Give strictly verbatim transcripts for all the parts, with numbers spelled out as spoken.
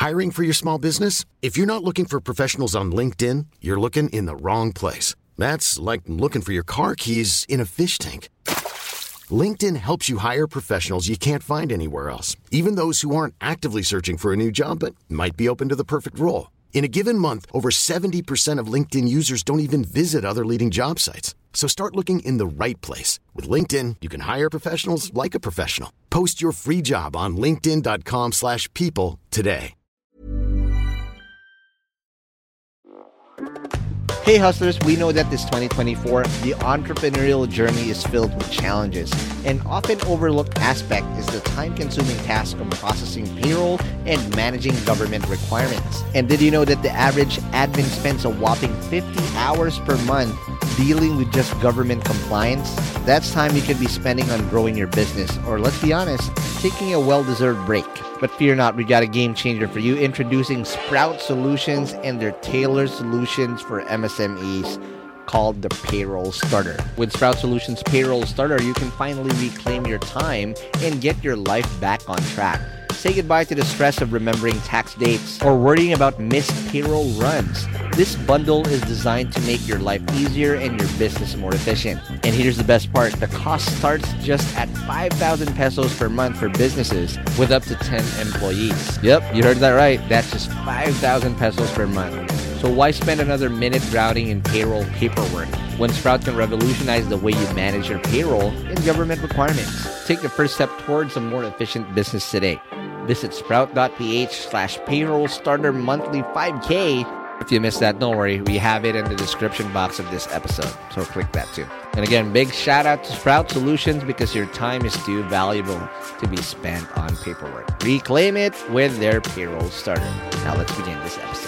Hiring for your small business? If you're not looking for professionals on LinkedIn, you're looking in the wrong place. That's like looking for your car keys in a fish tank. LinkedIn helps you hire professionals you can't find anywhere else, even those who aren't actively searching for a new job but might be open to the perfect role. In a given month, over seventy percent of LinkedIn users don't even visit other leading job sites. So start looking in the right place. With LinkedIn, you can hire professionals like a professional. Post your free job on linkedin.com slash people today. Hey hustlers, we know that this twenty twenty-four, the entrepreneurial journey is filled with challenges. An often overlooked aspect is the time-consuming task of processing payroll and managing government requirements. And did you know that the average admin spends a whopping fifty hours per month dealing with just government compliance? That's time you could be spending on growing your business, or let's be honest, taking a well-deserved break. But fear not, we got a game changer for you, introducing Sprout Solutions and their tailored solutions for M S M Es called the Payroll Starter. With Sprout Solutions Payroll Starter, you can finally reclaim your time and get your life back on track. Say goodbye to the stress of remembering tax dates or worrying about missed payroll runs. This bundle is designed to make your life easier and your business more efficient. And here's the best part. The cost starts just at five thousand pesos per month for businesses with up to ten employees. Yep, you heard that right. That's just five thousand pesos per month. So why spend another minute drowning in payroll paperwork when Sprout can revolutionize the way you manage your payroll and government requirements? Take the first step towards a more efficient business today. Visit sprout.ph slash payroll starter monthly 5K. If you missed that, don't worry. We have it in the description box of this episode. So click that too. And again, big shout out to Sprout Solutions because your time is too valuable to be spent on paperwork. Reclaim it with their payroll starter. Now let's begin this episode.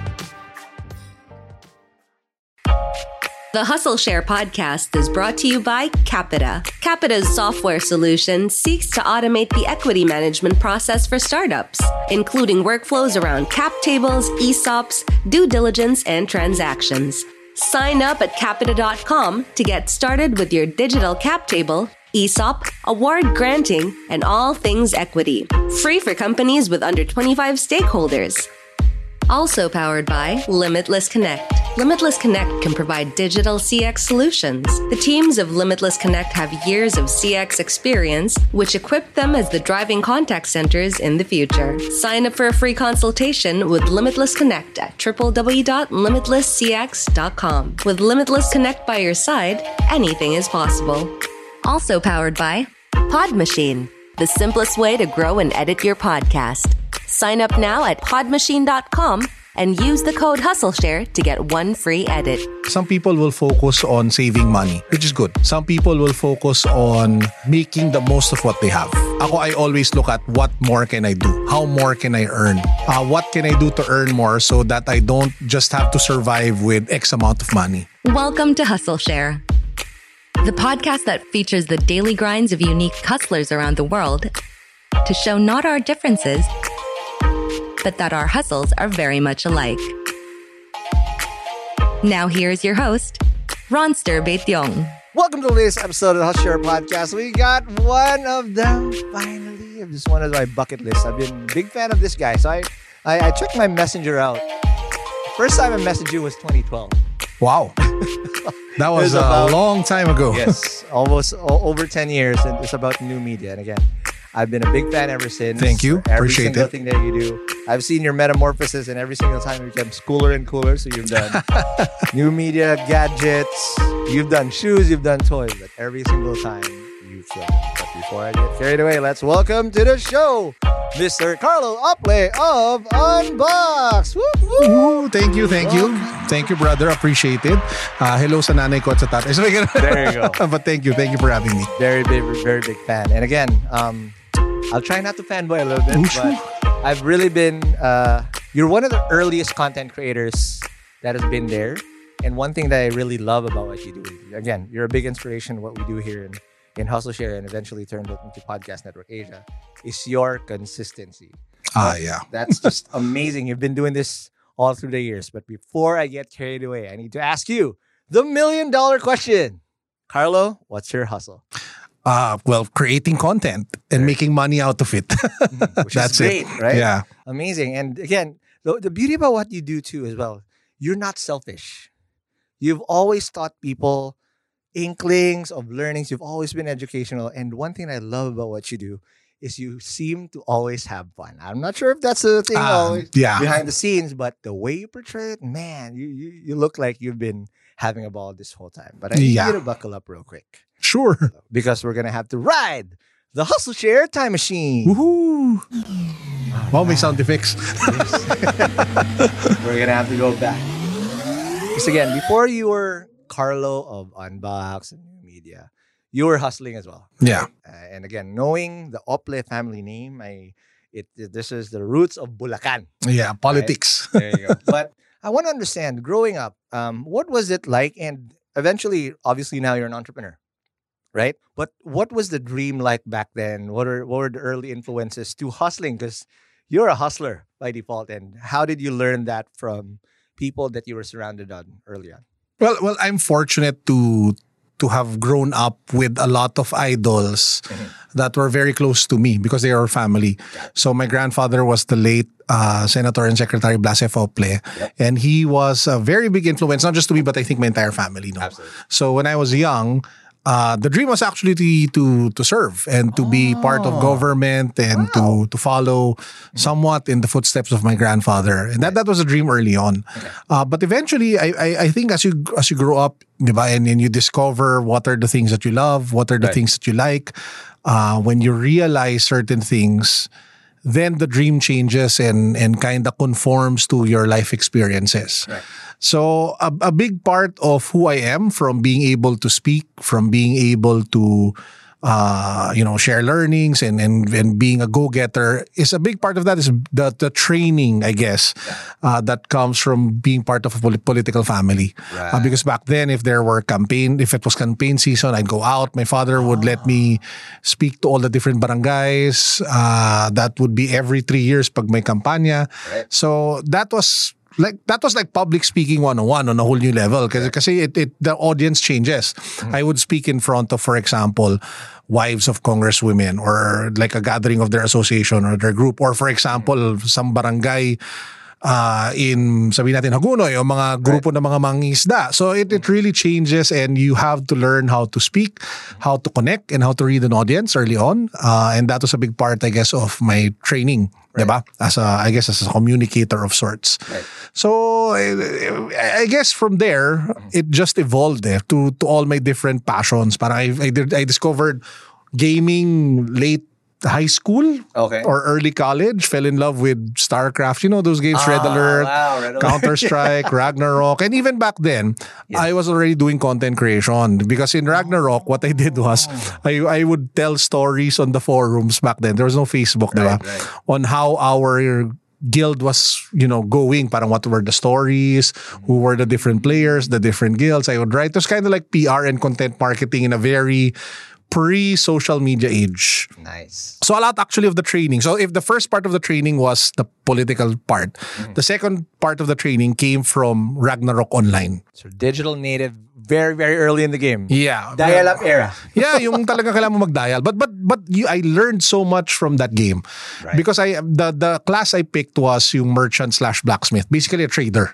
The Hustle Share podcast is brought to you by Capita. Capita's software solution seeks to automate the equity management process for startups, including workflows around cap tables, E S O Ps, due diligence, and transactions. Sign up at capita dot com to get started with your digital cap table, E S O P, award granting, and all things equity. Free for companies with under twenty-five stakeholders. Also powered by Limitless Connect. Limitless Connect can provide digital C X solutions. The teams of Limitless Connect have years of C X experience, which equip them as the driving contact centers in the future. Sign up for a free consultation with Limitless Connect at w w w dot limitless c x dot com. With Limitless Connect by your side, anything is possible. Also powered by Pod Machine, the simplest way to grow and edit your podcast. Sign up now at pod machine dot com and use the code HustleShare to get one free edit. Some people will focus on saving money, which is good. Some people will focus on making the most of what they have. Ako, I always look at what more can I do? How more can I earn? Uh, what can I do to earn more so that I don't just have to survive with X amount of money? Welcome to HustleShare, the podcast that features the daily grinds of unique hustlers around the world to show not our differences, but that our hustles are very much alike. Now here's your host, Ronster Baetiong. Welcome to the latest episode of the Hustle Share podcast. We got one of them finally. I've just one of my bucket list. I've been a big fan of this guy. So I, I, I checked my messenger out. First time I messaged you was twenty twelve. Wow. That was, was a about, long time ago. Yes, almost o- over ten years. And it's about new media. And again, I've been a big fan ever since. Thank you. Every Appreciate single it. thing that you do. I've seen your metamorphosis, and every single time you become cooler and cooler. So you've done new media, gadgets, you've done shoes, you've done toys, but every single time you've shown. But before I get carried away, let's welcome to the show, Mister Carlo Ople of Unbox. Woo, woo. Ooh, thank you, thank you. Thank you, brother. Appreciate it. Uh, hello sa nanay ko at sa tatay. So, there you go. But thank you. Thank you for having me. Very big, very big fan. And again, um, I'll try not to fanboy a little bit, Ooh, but sure. I've really been, uh, you're one of the earliest content creators that has been there. And one thing that I really love about what you do, again, you're a big inspiration of what we do here in, in Hustle Share and eventually turned it into Podcast Network Asia, is your consistency. Ah, yeah. That's just amazing. You've been doing this all through the years. But before I get carried away, I need to ask you the million dollar question. Carlo, what's your hustle? Uh, well, creating content and making money out of it. Which That's is great, it. right? Yeah. Amazing. And again, the, the beauty about what you do too as well, you're not selfish. You've always taught people inklings of learnings. You've always been educational. And one thing I love about what you do is you seem to always have fun. I'm not sure if that's the thing Um, always yeah. behind the scenes, but the way you portray it, man, you, you, you look like you've been having a ball this whole time. But I need Yeah. you to buckle up real quick Sure. because we're going to have to ride the Hustle Share Time Machine. Woohoo! Wow, may sound effects. We're gonna have to go back. Because again, before you were Carlo of Unbox and New Media, you were hustling as well. Yeah. Uh, and again, knowing the Ople family name, I it, it this is the roots of Bulacan. Yeah, politics. There you go. But I want to understand, growing up, um, what was it like? And eventually, obviously, now you're an entrepreneur, right? But what was the dream like back then? What are what were the early influences to hustling? Because you're a hustler by default. And how did you learn that from people that you were surrounded on early on? Well, well, I'm fortunate to to have grown up with a lot of idols that were very close to me because they are family. So my grandfather was the late uh, Senator and Secretary Blas F. Ople, and he was a very big influence, not just to me, but I think my entire family. No? Absolutely. So when I was young, uh, the dream was actually to to, to serve and to be part of government and to to follow somewhat in the footsteps of my grandfather, and that that was a dream early on. Uh, but eventually, I, I I think as you as you grow up, diba, and, and you discover what are the things that you love, what are the Right. things that you like, uh, when you realize certain things, then the dream changes and and kind of conforms to your life experiences. Right. So a, a big part of who I am, from being able to speak, from being able to uh, you know, share learnings and, and and being a go-getter, is a big part of that is the the training, I guess, uh, that comes from being part of a pol- political family. Uh, Right. because back then, if there were campaign, if it was campaign season, I'd go out. My father would let me speak to all the different barangays. Uh, that would be every three years pag may kampanya. Right. So that was like that was like public speaking one oh one on a whole new level kasi kasi it, it the audience changes. I would speak in front of, for example, wives of congresswomen or like a gathering of their association or their group, or for example, some barangay uh, in, sabihin natin, Hagunoy o mga grupo ng mga mangingisda. So it, it really changes, and you have to learn how to speak, how to connect, and how to read an audience early on. Uh, and that was a big part, I guess, of my training. Diba? As a, I guess, as a communicator of sorts. Right. So I, I guess from there, it just evolved eh, to to all my different passions. Parang I, I, did- I discovered gaming late high school Okay. or early college. Fell in love with StarCraft. You know those games, Red Ah, Alert, wow, Red Alert. Counter-Strike, Ragnarok. And even back then, I was already doing content creation. Because in Ragnarok, what I did was, I, I would tell stories on the forums back then. There was no Facebook, diba? right. On how our guild was, you know, going. Parang what were the stories, who were the different players, the different guilds. I would write. It was kind of like P R and content marketing in a very pre-social media age. Nice. So a lot actually of the training. So if the first part of the training was the political part, the second part of the training came from Ragnarok Online. So digital native, very, very early in the game. Yeah. Dial-up era. Yeah, yung talaga kailangan mo mag-dial. But but but you, I learned so much from that game. Right. Because I the the class I picked was yung merchant slash blacksmith, basically a trader.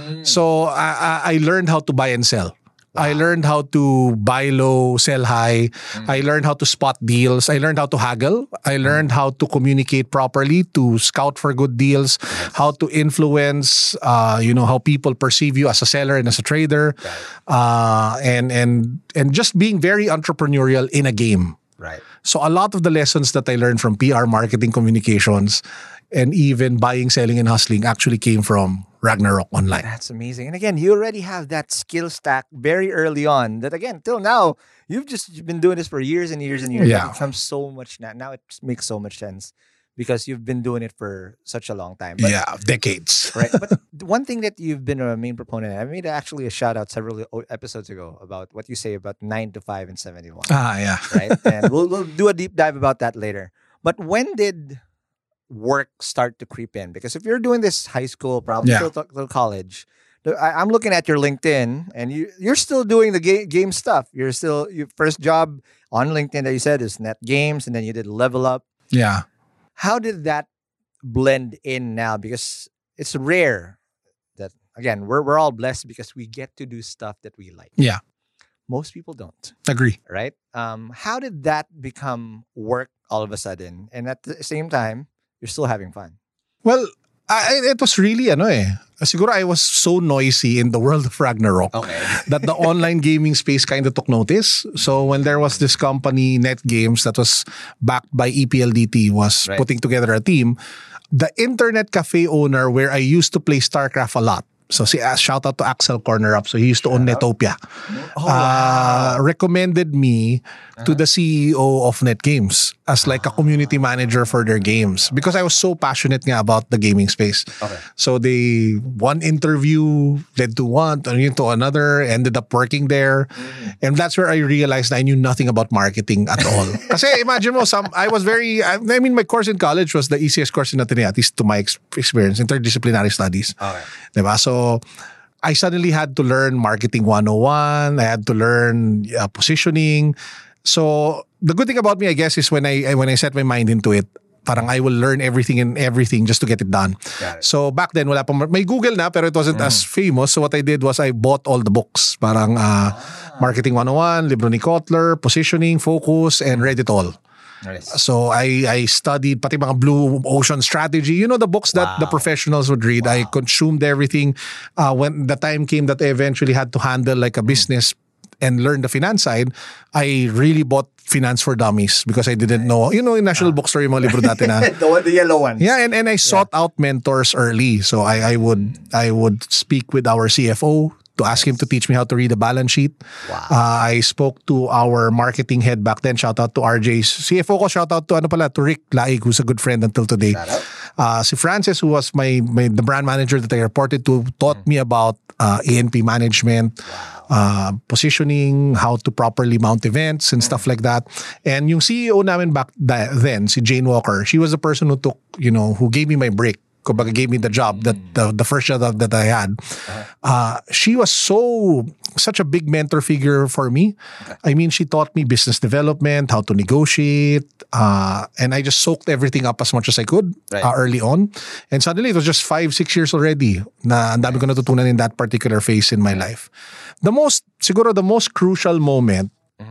So I, I I learned how to buy and sell. I learned how to buy low, sell high. I learned how to spot deals. I learned how to haggle. I learned how to communicate properly, to scout for good deals, how to influence, uh, you know, how people perceive you as a seller and as a trader, uh, and and and just being very entrepreneurial in a game. Right. So a lot of the lessons that I learned from P R, marketing, communications, and even buying, selling, and hustling actually came from Ragnarok Online. That's amazing. And again, you already have that skill stack very early on that, again, till now, you've just you've been doing this for years and years and years. Yeah. It becomes so much now. Now it just makes so much sense because you've been doing it for such a long time. But, Yeah, decades. Right. But one thing that you've been a main proponent of, I made actually a shout out several o- episodes ago about what you say about nine to five and seventy-one. Ah, yeah. Right. And we'll, we'll do a deep dive about that later. But when did work start to creep in? Because if you're doing this high school, probably Yeah. till, till college, the- I, I'm looking at your LinkedIn, and you you're still doing the game game stuff. You're still your first job on LinkedIn that you said is Net Games, and then you did Level Up. Yeah. How did that blend in now? Because it's rare that again we're we're all blessed because we get to do stuff that we like. Yeah. Most people don't, Agree. right? Um, how did that become work all of a sudden? And at the same time, you're still having fun. Well, I, it was really ano eh. Siguro I was so noisy in the world of Ragnarok that the online gaming space kind of took notice. So when there was this company, Net Games, that was backed by E P L D T, was Right. putting together a team. The internet cafe owner where I used to play StarCraft a lot. So si uh, shout out to Axel Corner Up. So he used to own Netopia. uh, recommended me to the C E O of Net Games as like a community manager for their games because I was so passionate nga about the gaming space. Okay. So they one interview led to one, turning to another, ended up working there. And that's where I realized I knew nothing about marketing at all. Kasi imagine mo, some, I was very, I, I mean, my course in college was the easiest course in Ateneo, at least to my ex- experience, interdisciplinary studies. Okay. Diba? So, I suddenly had to learn marketing one oh one. I had to learn uh, positioning. So, the good thing about me, I guess, is when I when I set my mind into it, parang I will learn everything and everything just to get it done. Got it. So, back then, wala pa, may Google na, pero it wasn't as famous. So, what I did was I bought all the books. Parang uh, Marketing one oh one, Libro ni Kotler, Positioning, Focus, and read it all. Nice. So I I studied pati mga Blue Ocean Strategy. You know the books that the professionals would read. I consumed everything. Uh, when the time came that I eventually had to handle like a business and learn the finance side, I really bought Finance for Dummies because I didn't know. You know, in National Bookstore yung mga libro dati na. the, one- the yellow ones. Yeah, and, and I sought out mentors early. So I, I would I would speak with our C F O to ask him to teach me how to read a balance sheet. Wow. Uh, I spoke to our marketing head back then. Shout out to R J's C F O ko. Shout out to ano pala to Rick Laig, who's a good friend until today. Shout out. Uh, si Francis, who was my, my the brand manager that I reported to, taught me about uh, A N P management. Uh, positioning, how to properly mount events and stuff like that. And yung C E O namin back da- then, si Jane Walker, she was the person who took, you know, who gave me my break. Kumbaga gave me the job, that the, the first job that I had. Uh, she was so, such a big mentor figure for me. I mean, she taught me business development, how to negotiate, uh, and I just soaked everything up as much as I could Right. uh, early on. And suddenly, it was just five, six years already na ang dami ko natutunan in that particular phase in my life. The most, siguro the most crucial moment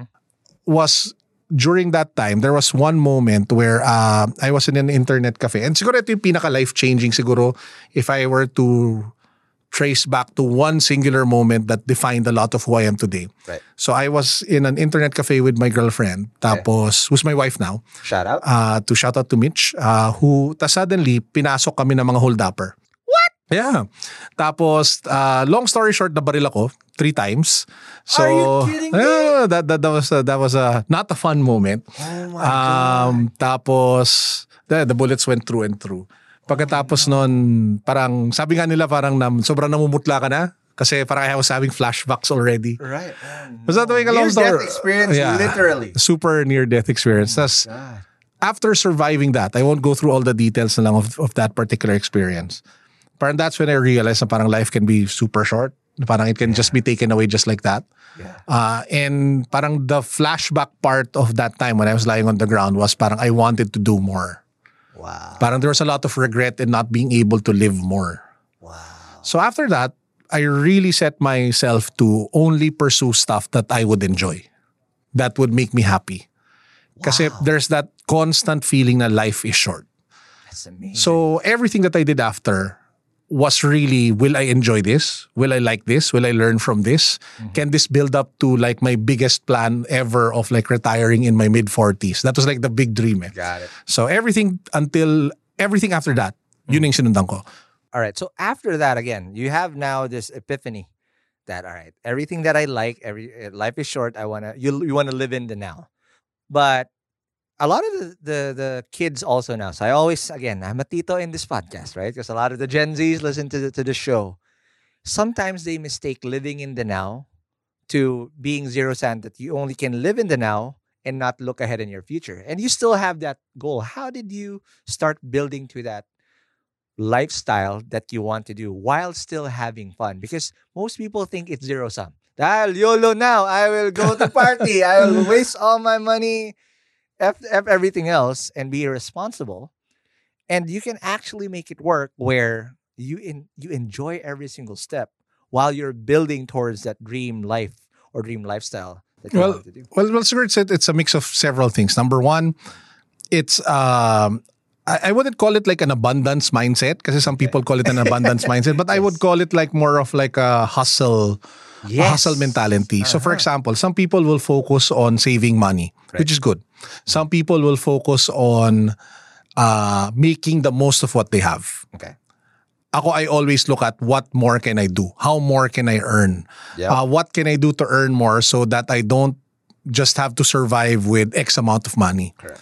was during that time. There was one moment where uh, I was in an internet cafe. And siguro ito yung pinaka-life-changing siguro if I were to trace back to one singular moment that defined a lot of who I am today. Right. So I was in an internet cafe with my girlfriend, tapos, who's my wife now, Shout out. uh, to shout out to Mitch, uh, who, ta suddenly, pinasok kami ng mga hold-upper. What? Yeah. Tapos, uh, long story short, nabaril ako three times. So, Are you kidding me? uh, that, that, that was, a, that was a, not a fun moment. Oh my Um, tapos, the, the bullets went through and through. Pagkatapos nun, parang, sabi nga nila parang nam, sobrang namumutla ka na. Kasi parang I was having flashbacks already. Right. Was that the way ka long story? Near-death experience, Yeah. literally. Super near-death experience. Tas, God. after surviving that, I won't go through all the details na lang of, of that particular experience. Parang that's when I realized na parang life can be super short. Parang it can just be taken away just like that. Yeah. Uh, and parang the flashback part of that time when I was lying on the ground was parang I wanted to do more. Wow. Parang there was a lot of regret in not being able to live more. Wow. So after that, I really set myself to only pursue stuff that I would enjoy. That would make me happy. Kasi there's that constant feeling na life is short. That's amazing. So everything that I did after was really, will I enjoy this? Will I like this? Will I learn from this? Can this build up to like my biggest plan ever of like retiring in my mid forties? That was like the big dream. Eh. Got it. So everything until, everything after that, yun yung sinundan ko. All right. So after that, again, you have now this epiphany that all right, everything that I like, every uh, life is short. I wanna you you wanna live in the now, but a lot of the, the the kids also now. So I always again I'm a tito in this podcast, right? Because a lot of the Gen Zs listen to the, to the show. Sometimes they mistake living in the now to being zero sum, that you only can live in the now and not look ahead in your future. And you still have that goal. How did you start building to that lifestyle that you want to do while still having fun? Because most people think it's zero sum. Ah, YOLO now. I will go to party. I will waste all my money, F, F everything else, and be irresponsible. And you can actually make it work where you in, you enjoy every single step while you're building towards that dream life or dream lifestyle that you Well, want to do. well, well, Sigurd said it's a mix of several things. Number one, it's um, I, I wouldn't call it like an abundance mindset because some people call it an abundance mindset, but I would call it like more of like a hustle, a Yes. hustle mentality. So, for Uh-huh. example, some people will focus on saving money, Right. which is good. Some people will focus on uh, making the most of what they have. Okay. Ako, I always look at what more can I do? How more can I earn? Yep. Uh, what can I do to earn more so that I don't just have to survive with X amount of money? Correct.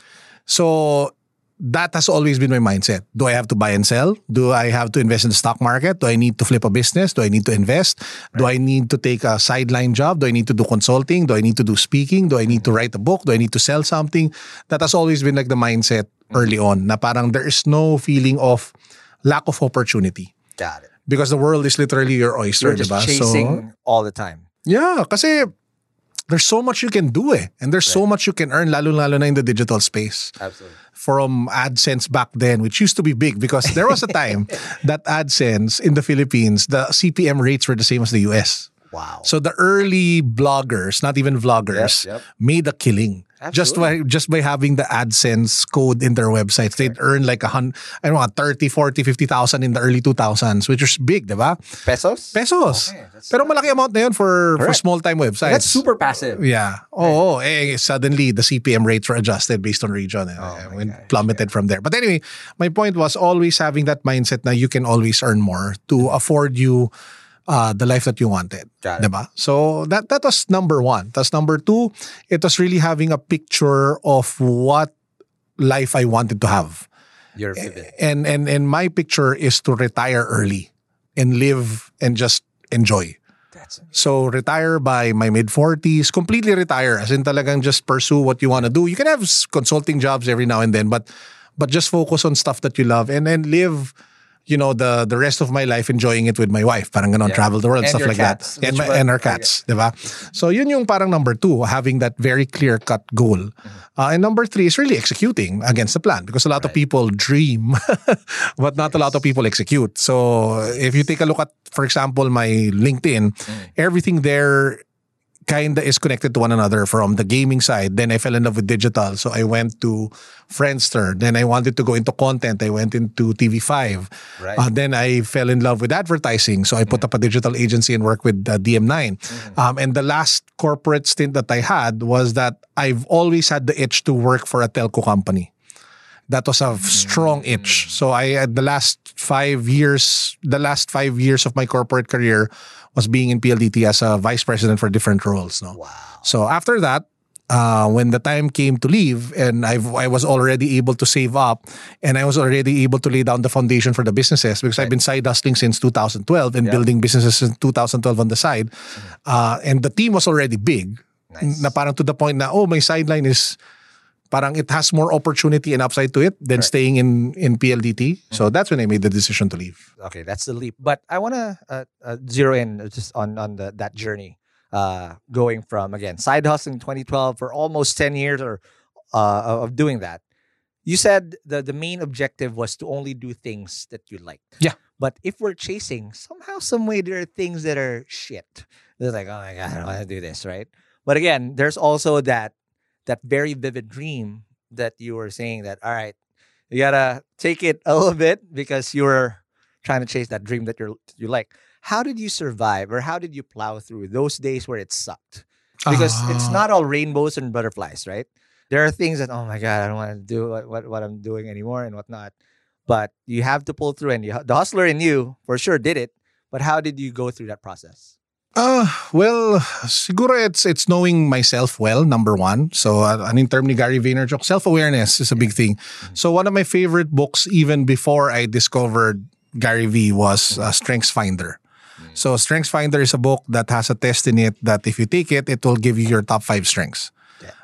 So that has always been my mindset. Do I have to buy and sell? Do I have to invest in the stock market? Do I need to flip a business? Do I need to invest? Do I need to take a sideline job? Do I need to do consulting? Do I need to do speaking? Do I need to write a book? Do I need to sell something? That has always been like the mindset early on na parang there is no feeling of lack of opportunity Got it. because the world is literally your oyster, You're just diba? chasing all the time. Yeah, kasi there's so much you can do eh. And there's so much you can earn lalo-lalo na in the digital space. Absolutely. From AdSense back then, which used to be big because there was a time that AdSense in the Philippines, the C P M rates were the same as the U S. Wow. So the early bloggers, not even vloggers, Yep, yep. made a killing. Just by Absolutely. just by having the AdSense code in their websites. They'd earn like a hundred, I don't know, thirty, forty, fifty thousand in the early two thousands, which was big, diba? Pesos? Pesos. Okay, that's- Pero malaki amount na yun for, for Correct. small-time websites. That's super passive. Yeah. Oh, eh, suddenly the C P M rates were adjusted based on region. eh, Oh my and gosh, plummeted from there. But anyway, my point was always having that mindset na you can always earn more to afford you uh, the life that you wanted. Got it. Diba? So that that was number one. That's number two. It was really having a picture of what life I wanted to have. You're vivid. And and and my picture is to retire early and live and just enjoy. That's it. So retire by my mid forties, completely retire as in talagang just pursue what you want to do. You can have s- consulting jobs every now and then, but but just focus on stuff that you love and then live, you know, the the rest of my life enjoying it with my wife. Parang ganon, Yeah. travel the world, And stuff your like cats, that. And, which my, one- and our okay. cats, di ba? So yun yung parang number two, having that very clear-cut goal. Mm-hmm. Uh, and number three is really executing against the plan because a lot of Right. people dream, but not a lot of people execute. So if you take a look at, for example, my LinkedIn, Mm. everything there kinda is connected to one another from the gaming side. Then I fell in love with digital. So I went to Friendster. Then I wanted to go into content. I went into T V five. Right. Uh, then I fell in love with advertising. So I put up a digital agency and worked with uh, D M nine. Um, and the last corporate stint that I had was that I've always had the itch to work for a telco company. That was a strong itch. So I had the last five years, the last five years of my corporate career was being in P L D T as a vice president for different roles. No? Wow. So after that, uh, when the time came to leave and I've, I was already able to save up and I was already able to lay down the foundation for the businesses because I've been side hustling since two thousand twelve and Yeah. building businesses since two thousand twelve on the side. Uh, and the team was already big. Nice. Na parang to the point na, oh, my sideline is parang it has more opportunity and upside to it than Correct. staying in, in P L D T. So that's when I made the decision to leave. Okay, that's the leap. But I want to uh, uh, zero in just on on the, that journey, uh, going from again side hustling twenty twelve for almost ten years or uh, of doing that. You said the the main objective was to only do things that you liked. Yeah. But if we're chasing, somehow, some way, there are things that are shit. They're like, oh my god, I don't want to do this, right? But again, there's also that that very vivid dream that you were saying that all right, you gotta take it a little bit because you're trying to chase that dream that you're you like. How did you survive, or how did you plow through those days where it sucked? Because it's Ah. not all rainbows and butterflies, right? There are things that oh my god, I don't want to do what, what, what I'm doing anymore and whatnot. But you have to pull through, and you, the hustler in you for sure did it. But how did you go through that process? Uh, well, siguro it's it's knowing myself well, number one. So, uh, an term ni Gary Vaynerchuk, self-awareness is a big thing. So, one of my favorite books, even before I discovered Gary V, was uh, Strengths Finder. So, Strengths Finder is a book that has a test in it that if you take it, it will give you your top five strengths. Yeah.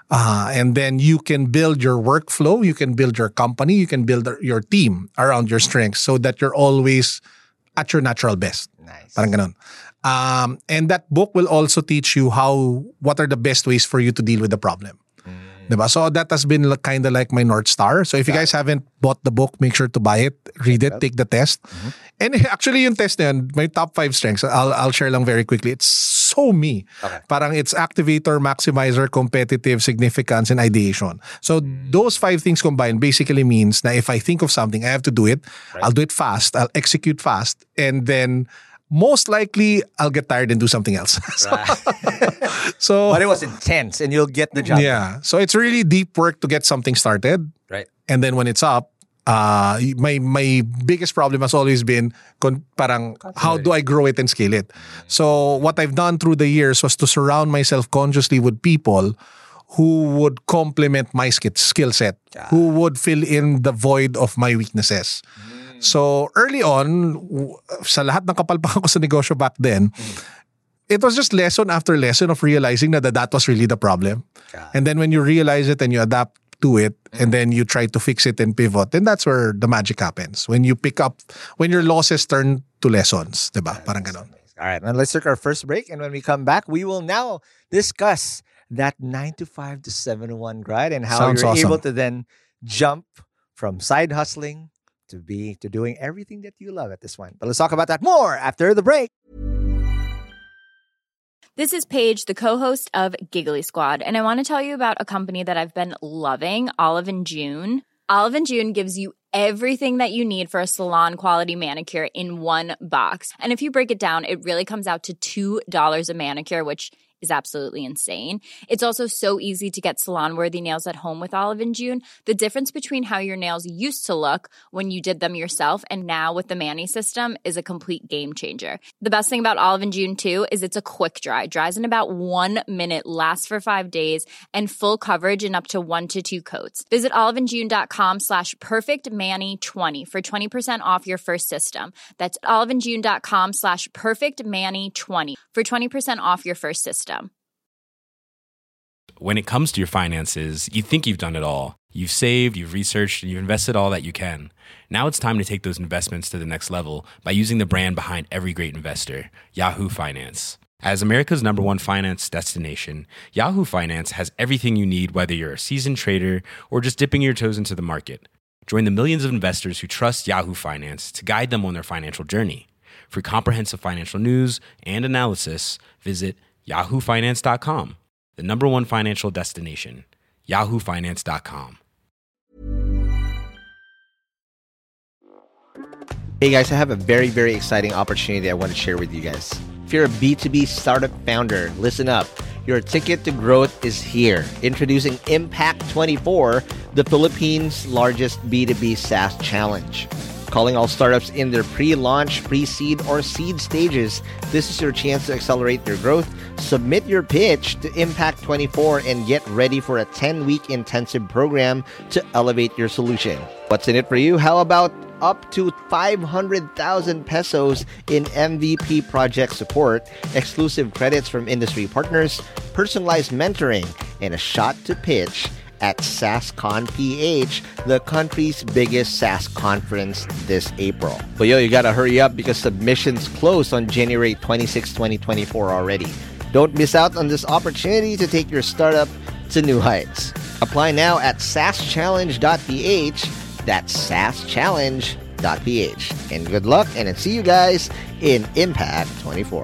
Uh, and then you can build your workflow, you can build your company, you can build your team around your strengths so that you're always at your natural best. Nice. Parang ganun. Um, and that book will also teach you how, what are the best ways for you to deal with the problem. Mm. Diba? So that has been kind of like my North Star. So if you guys haven't bought the book, make sure to buy it, read it, take the test. Mm-hmm. And actually yung test na yun, my top five strengths, I'll, I'll share lang very quickly. It's so me. Okay. Parang it's activator, maximizer, competitive, significance, and ideation. So mm. those five things combined basically means that if I think of something, I have to do it. Right. I'll do it fast. I'll execute fast. And then most likely, I'll get tired and do something else. so, right. so, but it was intense and you'll get the job. Yeah. So it's really deep work to get something started. Right. And then when it's up, uh, my my biggest problem has always been con, parang how do I grow it and scale it? So what I've done through the years was to surround myself consciously with people who would complement my skill set, yeah. who would fill in the void of my weaknesses. Mm. So early on, sa lahat ng kapalpakan ko sa negosyo back then, mm. it was just lesson after lesson of realizing that that was really the problem. Yeah. And then when you realize it and you adapt to it, mm. and then you try to fix it and pivot, then that's where the magic happens. When you pick up, when your losses turn to lessons, diba? Parang ganon. All right, now let's take our first break, and when we come back, we will now discuss that nine to five to seven to one grind and how Sounds you're awesome. able to then jump from side hustling to be to doing everything that you love at this point. But let's talk about that more after the break. This is Paige, the co-host of Giggly Squad, and I want to tell you about a company that I've been loving, Olive and June. Olive and June gives you everything that you need for a salon-quality manicure in one box. And if you break it down, it really comes out to two dollars a manicure, which is absolutely insane. It's also so easy to get salon-worthy nails at home with Olive and June. The difference between how your nails used to look when you did them yourself and now with the Mani system is a complete game changer. The best thing about Olive and June, too, is it's a quick dry. Dries in about one minute, lasts for five days, and full coverage in up to one to two coats. Visit oliveandjune.com slash perfectmani20 for twenty percent off your first system. That's oliveandjune.com slash perfectmani20 for twenty percent off your first system. When it comes to your finances, you think you've done it all. You've saved, you've researched, and you've invested all that you can. Now it's time to take those investments to the next level by using the brand behind every great investor, Yahoo Finance. As America's number one finance destination, Yahoo Finance has everything you need, whether you're a seasoned trader or just dipping your toes into the market. Join the millions of investors who trust Yahoo Finance to guide them on their financial journey. For comprehensive financial news and analysis, visit yahoo finance dot com. The number one financial destination, yahoo finance dot com. Hey guys, I have a very, very exciting opportunity I want to share with you guys. If you're a B two B startup founder, listen up. Your ticket to growth is here. Introducing Impact twenty-four, the Philippines' largest B two B SaaS challenge. Calling all startups in their pre-launch, pre-seed, or seed stages, this is your chance to accelerate your growth. Submit your pitch to Impact twenty-four and get ready for a ten-week intensive program to elevate your solution. What's in it for you? How about up to five hundred thousand pesos in M V P project support, exclusive credits from industry partners, personalized mentoring, and a shot to pitch at SaaSCon P H, the country's biggest SaaS conference this April. But yo, you gotta hurry up because submissions close on January twenty-sixth, twenty twenty-four already. Don't miss out on this opportunity to take your startup to new heights. Apply now at saas challenge dot p h. That's saas challenge dot p h. And good luck, and I'll see you guys in Impact twenty-four.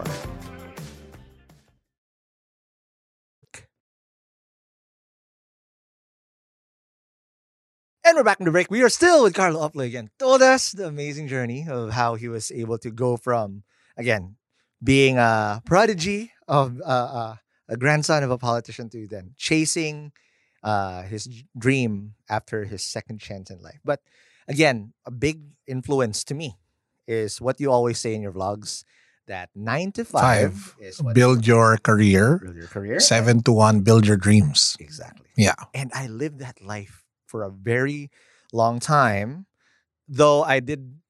And we're back in the break. We are still with Carlo Uploy again. Told us the amazing journey of how he was able to go from, again, being a prodigy of uh, uh, a grandson of a politician to then chasing uh, his dream after his second chance in life. But again, a big influence to me is what you always say in your vlogs, that nine to five, five is what build your career. Build your career. Seven to one, build your dreams. Exactly. Yeah. And I lived that life for a very long time, though I did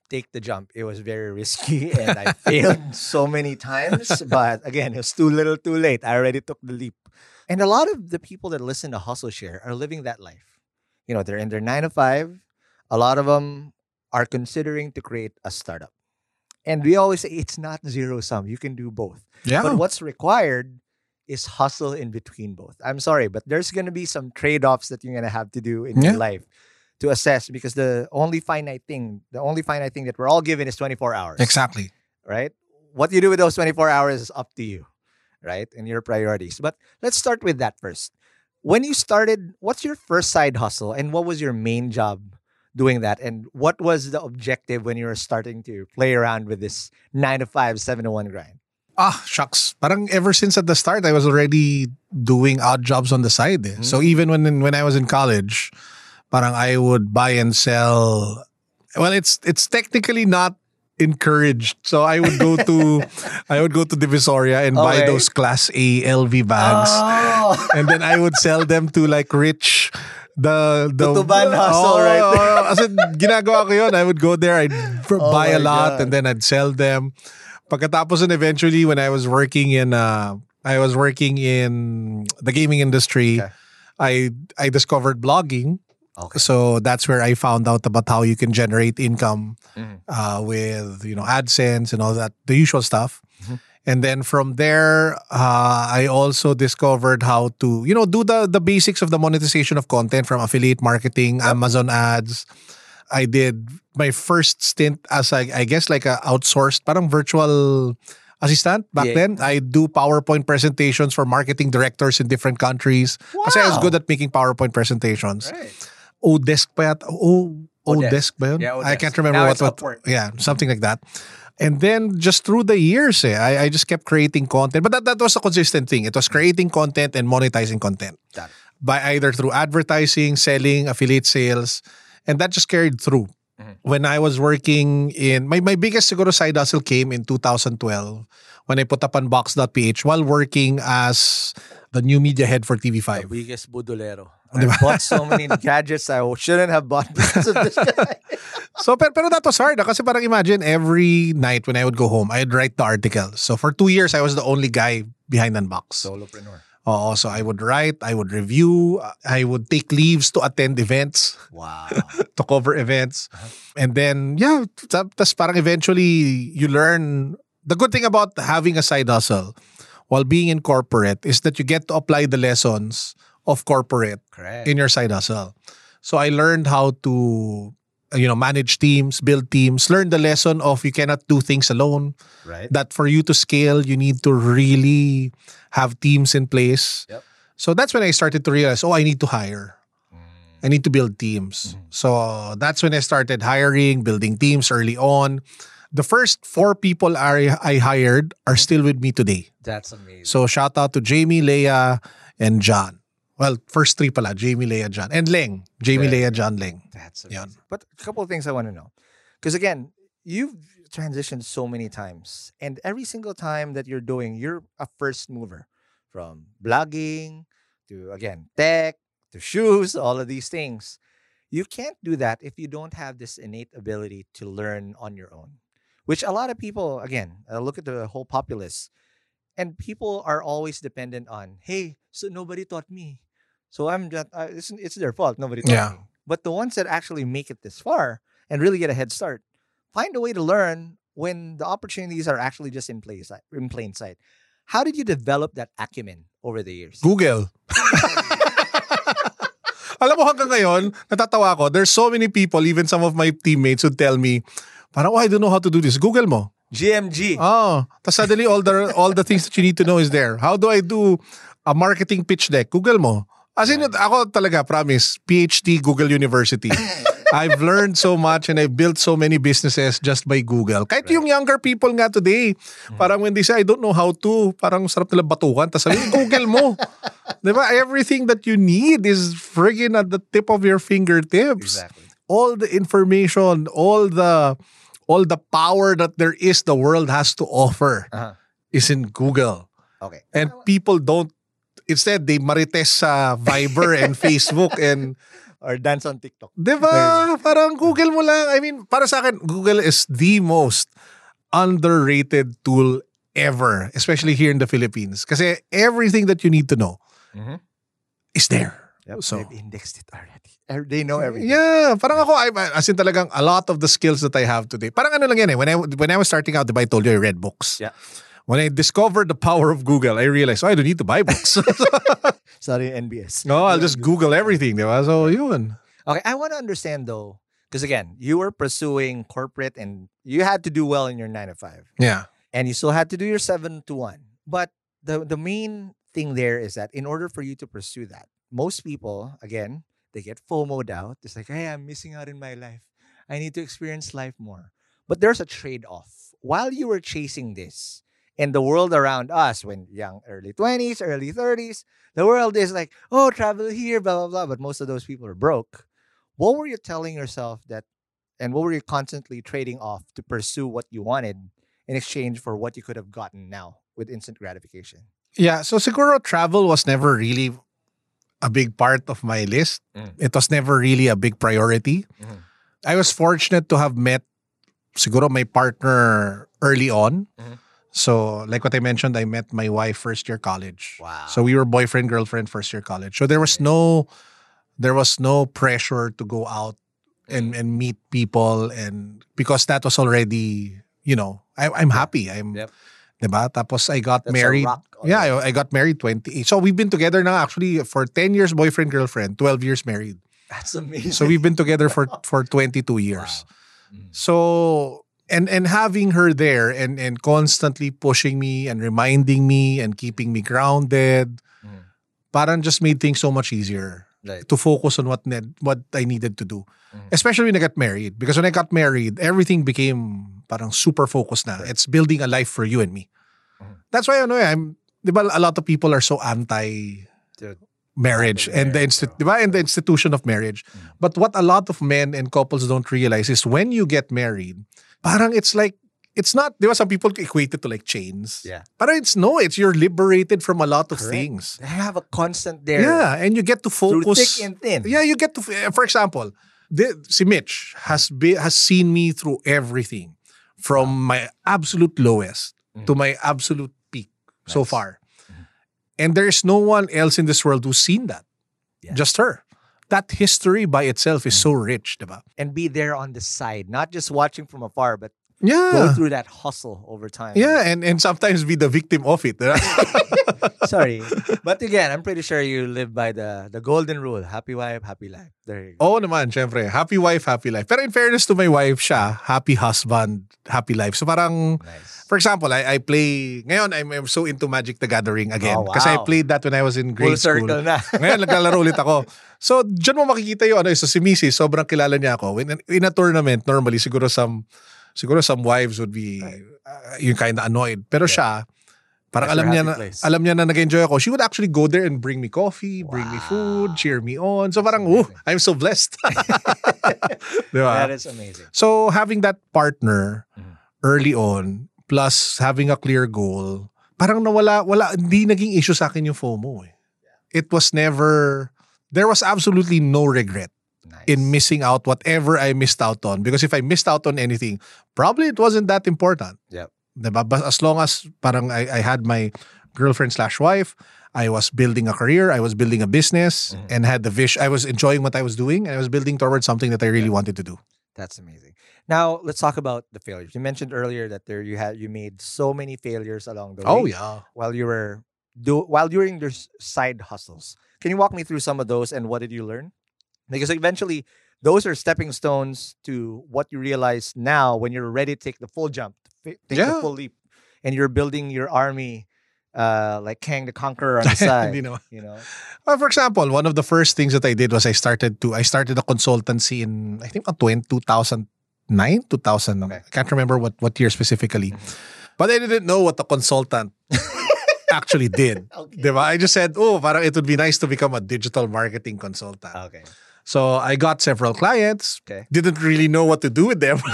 take the jump. It was very risky and I failed so many times. But again, it was too little too late. I already took the leap. And a lot of the people that listen to Hustle Share are living that life. You know, they're in their nine to five. A lot of them are considering to create a startup. And we always say it's not zero sum. You can do both. Yeah. But what's required is hustle in between both. I'm sorry, but there's going to be some trade-offs that you're going to have to do in Yeah. your life to assess, because the only finite thing, the only finite thing that we're all given is twenty-four hours. Exactly. Right? What you do with those twenty-four hours is up to you, right? And your priorities. But let's start with that first. When you started, what's your first side hustle and what was your main job doing that? And what was the objective when you were starting to play around with this nine to five, seven to one grind? Ah, shucks. Parang ever since at the start, I was already doing odd jobs on the side. Eh. So even when when I was in college, parang I would buy and sell. Well, it's it's technically not encouraged. So I would go to I would go to Divisoria and buy Okay. those Class A L V bags, Oh. and then I would sell them to like rich. The the Tutuban hustle right there. there. As in, ginagawa ko yun. I would go there, I'd f- Oh buy a my lot, God. and then I'd sell them. Pagkatapos and eventually, when I was working in, uh, I was working in the gaming industry. Okay. I I discovered blogging. Okay. So that's where I found out about how you can generate income Mhm. uh, with you know AdSense and all that, the usual stuff. Mhm. And then from there, uh, I also discovered how to you know do the the basics of the monetization of content from affiliate marketing, Amazon ads. I did my first stint as I, I guess like a outsourced, parang virtual assistant back Yeah. then. I do PowerPoint presentations for marketing directors in different countries. Kasi I was Wow. good at making PowerPoint presentations. Right. Odesk pa yata. O, Odesk. Odesk ba yun? Yeah, I Odesk. can't remember Now what, it's what. Upwork. Yeah, something like that. And then just through the years, eh, I, I just kept creating content. But that, that was a consistent thing. It was creating content and monetizing content. Got it. By either through advertising, selling, affiliate sales. And that just carried through. Mm-hmm. When I was working in, my, my biggest siguro side hustle came in two thousand twelve when I put up Unbox dot p h while working as the new media head for T V The five. biggest budolero. I bought so many gadgets I shouldn't have bought because of this guy. So, pero, pero that was hard. ah, Kasi parang imagine every night when I would go home, I'd write the articles. So for two years, I was the only guy behind Unbox. Solopreneur. Oo, so I would write, I would review, I would take leaves to attend events, Wow. to cover events. And then, yeah, tas parang eventually you learn. The good thing about having a side hustle while being in corporate is that you get to apply the lessons of corporate Correct. in your side hustle. So I learned how to, you know, manage teams, build teams, learn the lesson of you cannot do things alone. Right. That for you to scale, you need to really have teams in place. Yep. So that's when I started to realize, oh, I need to hire. I need to build teams. So that's when I started hiring, building teams early on. The first four people I, I hired are still with me today. That's amazing. So shout out to Jamie, Leia, and John. Well, first three pala, Jamie, Leia, John. And Leng. Jamie, Right. Leia, John, Leng. That's Yan. amazing. But a couple of things I want to know. Because again, you've transitioned so many times. And every single time that you're doing, you're a first mover. From blogging to, again, tech, to shoes, all of these things. You can't do that if you don't have this innate ability to learn on your own. Which a lot of people, again, uh, look at the whole populace. And people are always dependent on, hey, so nobody taught me. So I'm just, uh, it's, it's their fault. Nobody taught Yeah. me. But the ones that actually make it this far and really get a head start, find a way to learn when the opportunities are actually just in place, in plain sight. How did you develop that acumen over the years? Google. Alam mo hanggang ngayon, natatawa ako. There's so many people, even some of my teammates would tell me, parang, oh, I don't know how to do this. Google mo. G M G. Oh, tas suddenly all the all the things that you need to know is there. How do I do a marketing pitch deck? Google mo. As in, ako talaga, promise, P H D Google University. I've learned so much and I've built so many businesses just by Google. Kahit yung younger people nga today, parang when they say, I don't know how to, parang sarap nila batukan. Tapos sabi, Google mo. Diba? Everything that you need is friggin' at the tip of your fingertips. Exactly. All the information, all the all the power that there is the world has to offer Uh-huh. is in Google. Okay. And people don't, instead, they marites sa Viber and Facebook and Or dance on TikTok. Diba? Parang Google mo lang. I mean, para sa akin, Google is the most underrated tool ever, especially here in the Philippines. Kasi everything that you need to know Mhm. is there. Yep, So, they've indexed it already. Er, They know everything. yeah, parang ako, I, as in talagang a lot of the skills that I have today. Parang ano lang yan eh, when I, when I was starting out, diba, I told you I read books. Yeah. When I discovered the power of Google, I realized, oh, I don't need to buy books. Sorry, N B S. No, I'll just Google everything, diba? So, yun. Okay, I want to understand though, because again, you were pursuing corporate and you had to do well in your nine to five. Yeah. And you still had to do your seven to one. But the, the main thing there is that in order for you to pursue that, most people, again, they get FOMO'd out. It's like, hey, I'm missing out in my life. I need to experience life more. But there's a trade-off. While you were chasing this, in the world around us, when young, early twenties, early thirties, the world is like, oh, travel here, blah, blah, blah. But most of those people are broke. What were you telling yourself that, and what were you constantly trading off to pursue what you wanted in exchange for what you could have gotten now with instant gratification? Yeah, so siguro travel was never really a big part of my list. Mm. It was never really a big priority. Mhm. I was fortunate to have met siguro my partner early on. Mhm. So like what I mentioned, I met my wife first year college. Wow. So we were boyfriend, girlfriend first year college. So there was no there was no pressure to go out and, and meet people, and because that was already, you know, I, I'm happy. I'm Yep. diba? Tapos I got That's a married. rock Yeah, already. I, I got married twenty-eight. So we've been together now actually for ten years boyfriend, girlfriend, twelve years married. That's amazing. So we've been together for for twenty-two years. So and and having her there and and constantly pushing me and reminding me and keeping me grounded, Mhm. parang just made things so much easier Right. to focus on what need, what I needed to do. Mhm. Especially when I got married. Because when I got married, everything became parang super focused na. It's building a life for you and me. Mhm. That's why ano, eh, I'm, di ba, a lot of people are so anti Dude. marriage and the Anti-marriage, insti- di ba, and the institution of marriage. But what a lot of men and couples don't realize is when you get married, parang it's like, it's not, di ba, some people equate it to like chains. Yeah. Parang it's no, it's you're liberated from a lot of Correct. things. They have a constant there. Yeah, and you get to Through focus. thick and thin. Yeah, you get to, f- for example, the, si Mitch has be, has seen me through everything from my absolute lowest to my absolute peak so Nice. far. And there's no one else in this world who's seen that. Yeah. Just her. That history by itself is so rich, diba? And be there on the side, not just watching from afar, but go Yeah. through that hustle over time. Yeah, and, and sometimes be the victim of it. diba? Sorry. But again, I'm pretty sure you live by the the golden rule. Happy wife, happy life. There you go. Oo naman, syempre. Happy wife, happy life. Pero in fairness to my wife, siya, happy husband, happy life. So parang, Nice. for example, I, I play, ngayon I'm, I'm so into Magic the Gathering again. Oh, Kasi I wow. played that when I was in Full grade school. circle na. Ngayon, naglalaro ulit ako. So, dyan mo makikita yung ano, so si Missy, sobrang kilala niya ako. In, in a tournament, normally, siguro some, siguro some wives would be, uh, yung kind of annoyed. Pero siya, parang That's alam your niya, happy na, place. alam niya na nag-enjoy ako. She would actually go there and bring me coffee, bring me food, cheer me on. So parang, oh, I'm so blessed. Diba? That is amazing. So having that partner Mhm. early on, plus having a clear goal, parang nawala, wala, hindi naging issue sa akin yung FOMO eh. It was never, there was absolutely no regret Nice. in missing out whatever I missed out on. Because if I missed out on anything, probably it wasn't that important. Yep. Diba? But as long as parang I, I had my girlfriend slash wife, I was building a career, I was building a business, Mhm. and had the vision. I was enjoying what I was doing, and I was building towards something that I really wanted to do. That's amazing. Now let's talk about the failures. You mentioned earlier that there you had you made so many failures along the way. Oh yeah. While you were do while during your s- side hustles. Can you walk me through some of those and what did you learn? Because eventually those are stepping stones to what you realize now when you're ready to take the full jump, fi- take Yeah. the full leap, and you're building your army uh, like Kang the Conqueror on the side. Hindi naman. You know, Well, for example, one of the first things that I did was I started to I started a consultancy in I think two thousand nine, two thousand. Okay. I can't remember what what year specifically, but I didn't know what the consultant actually did. Okay. Diba? I just said, oh, parang it would be nice to become a digital marketing consultant. okay, So I got several clients. Okay. Didn't really know what to do with them.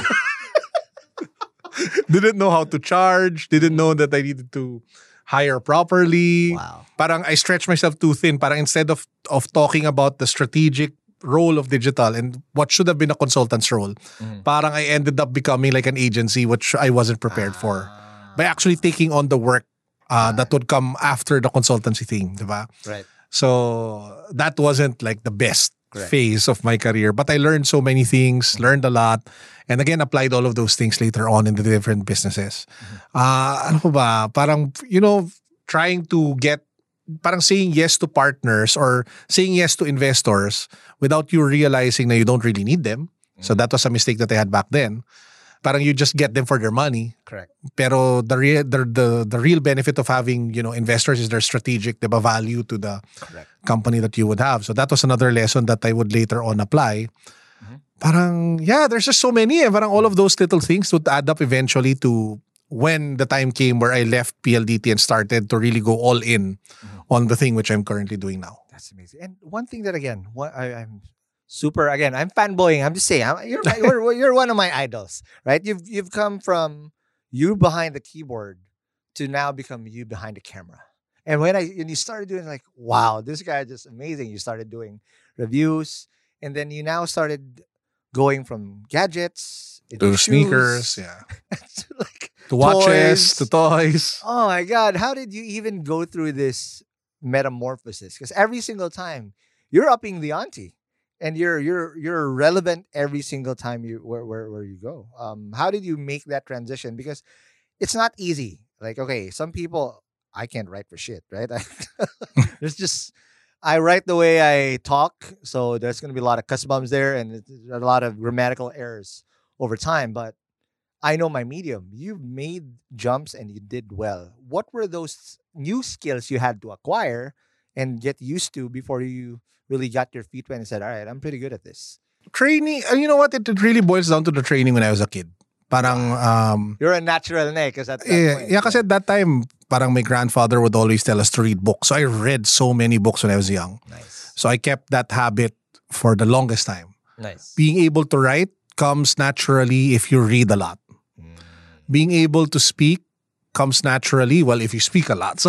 Didn't know how to charge. Didn't know that I needed to hire properly. wow, Parang I stretched myself too thin. Parang instead of of talking about the strategic role of digital and what should have been a consultant's role, Mm. parang I ended up becoming like an agency, which I wasn't prepared for. By actually taking on the work uh, that would come after the consultancy thing, diba? Right. So that wasn't like the best Correct. phase of my career. But I learned so many things, learned a lot, and again, applied all of those things later on in the different businesses. Uh, ano pa ba? Parang, you know, trying to get, parang saying yes to partners or saying yes to investors without you realizing that you don't really need them. So that was a mistake that I had back then. Parang you just get them for their money. Correct. Pero the real the, the the real benefit of having, you know, investors is their strategic, diba, value to the Correct. company that you would have. So that was another lesson that I would later on apply. Parang, yeah, there's just so many. Eh. Parang all of those little things would add up eventually to when the time came where I left P L D T and started to really go all in on the thing which I'm currently doing now. That's amazing. And one thing that again, what I, I'm super again, I'm fanboying. I'm just saying, I'm, you're, my, you're you're one of my idols, right? You've you've come from you behind the keyboard to now become you behind the camera. And when I and you started doing like, wow, this guy is just amazing. You started doing reviews, and then you now started going from gadgets into To shoes, sneakers, yeah. to like To watches, toys. to toys. Oh my God, how did you even go through this metamorphosis? Because every single time you're upping the ante and you're you're you're relevant every single time you where where, where you go. Um, how did you make that transition? Because it's not easy. Like, okay, some people I can't write for shit, right? There's just I write the way I talk, so there's gonna be a lot of cuss bombs there and it's a lot of grammatical errors over time, but I know my medium. You made jumps and you did well. What were those new skills you had to acquire and get used to before you really got your feet wet and said, all right, I'm pretty good at this? Training, uh, you know what? It, it really boils down to the training when I was a kid. Parang, um, You're a natural na because at that yeah, point. yeah, kasi at that time, parang my grandfather would always tell us to read books. So I read so many books when I was young. Nice. So I kept that habit for the longest time. Nice. Being able to write comes naturally if you read a lot. Being able to speak comes naturally, well, if you speak a lot. So,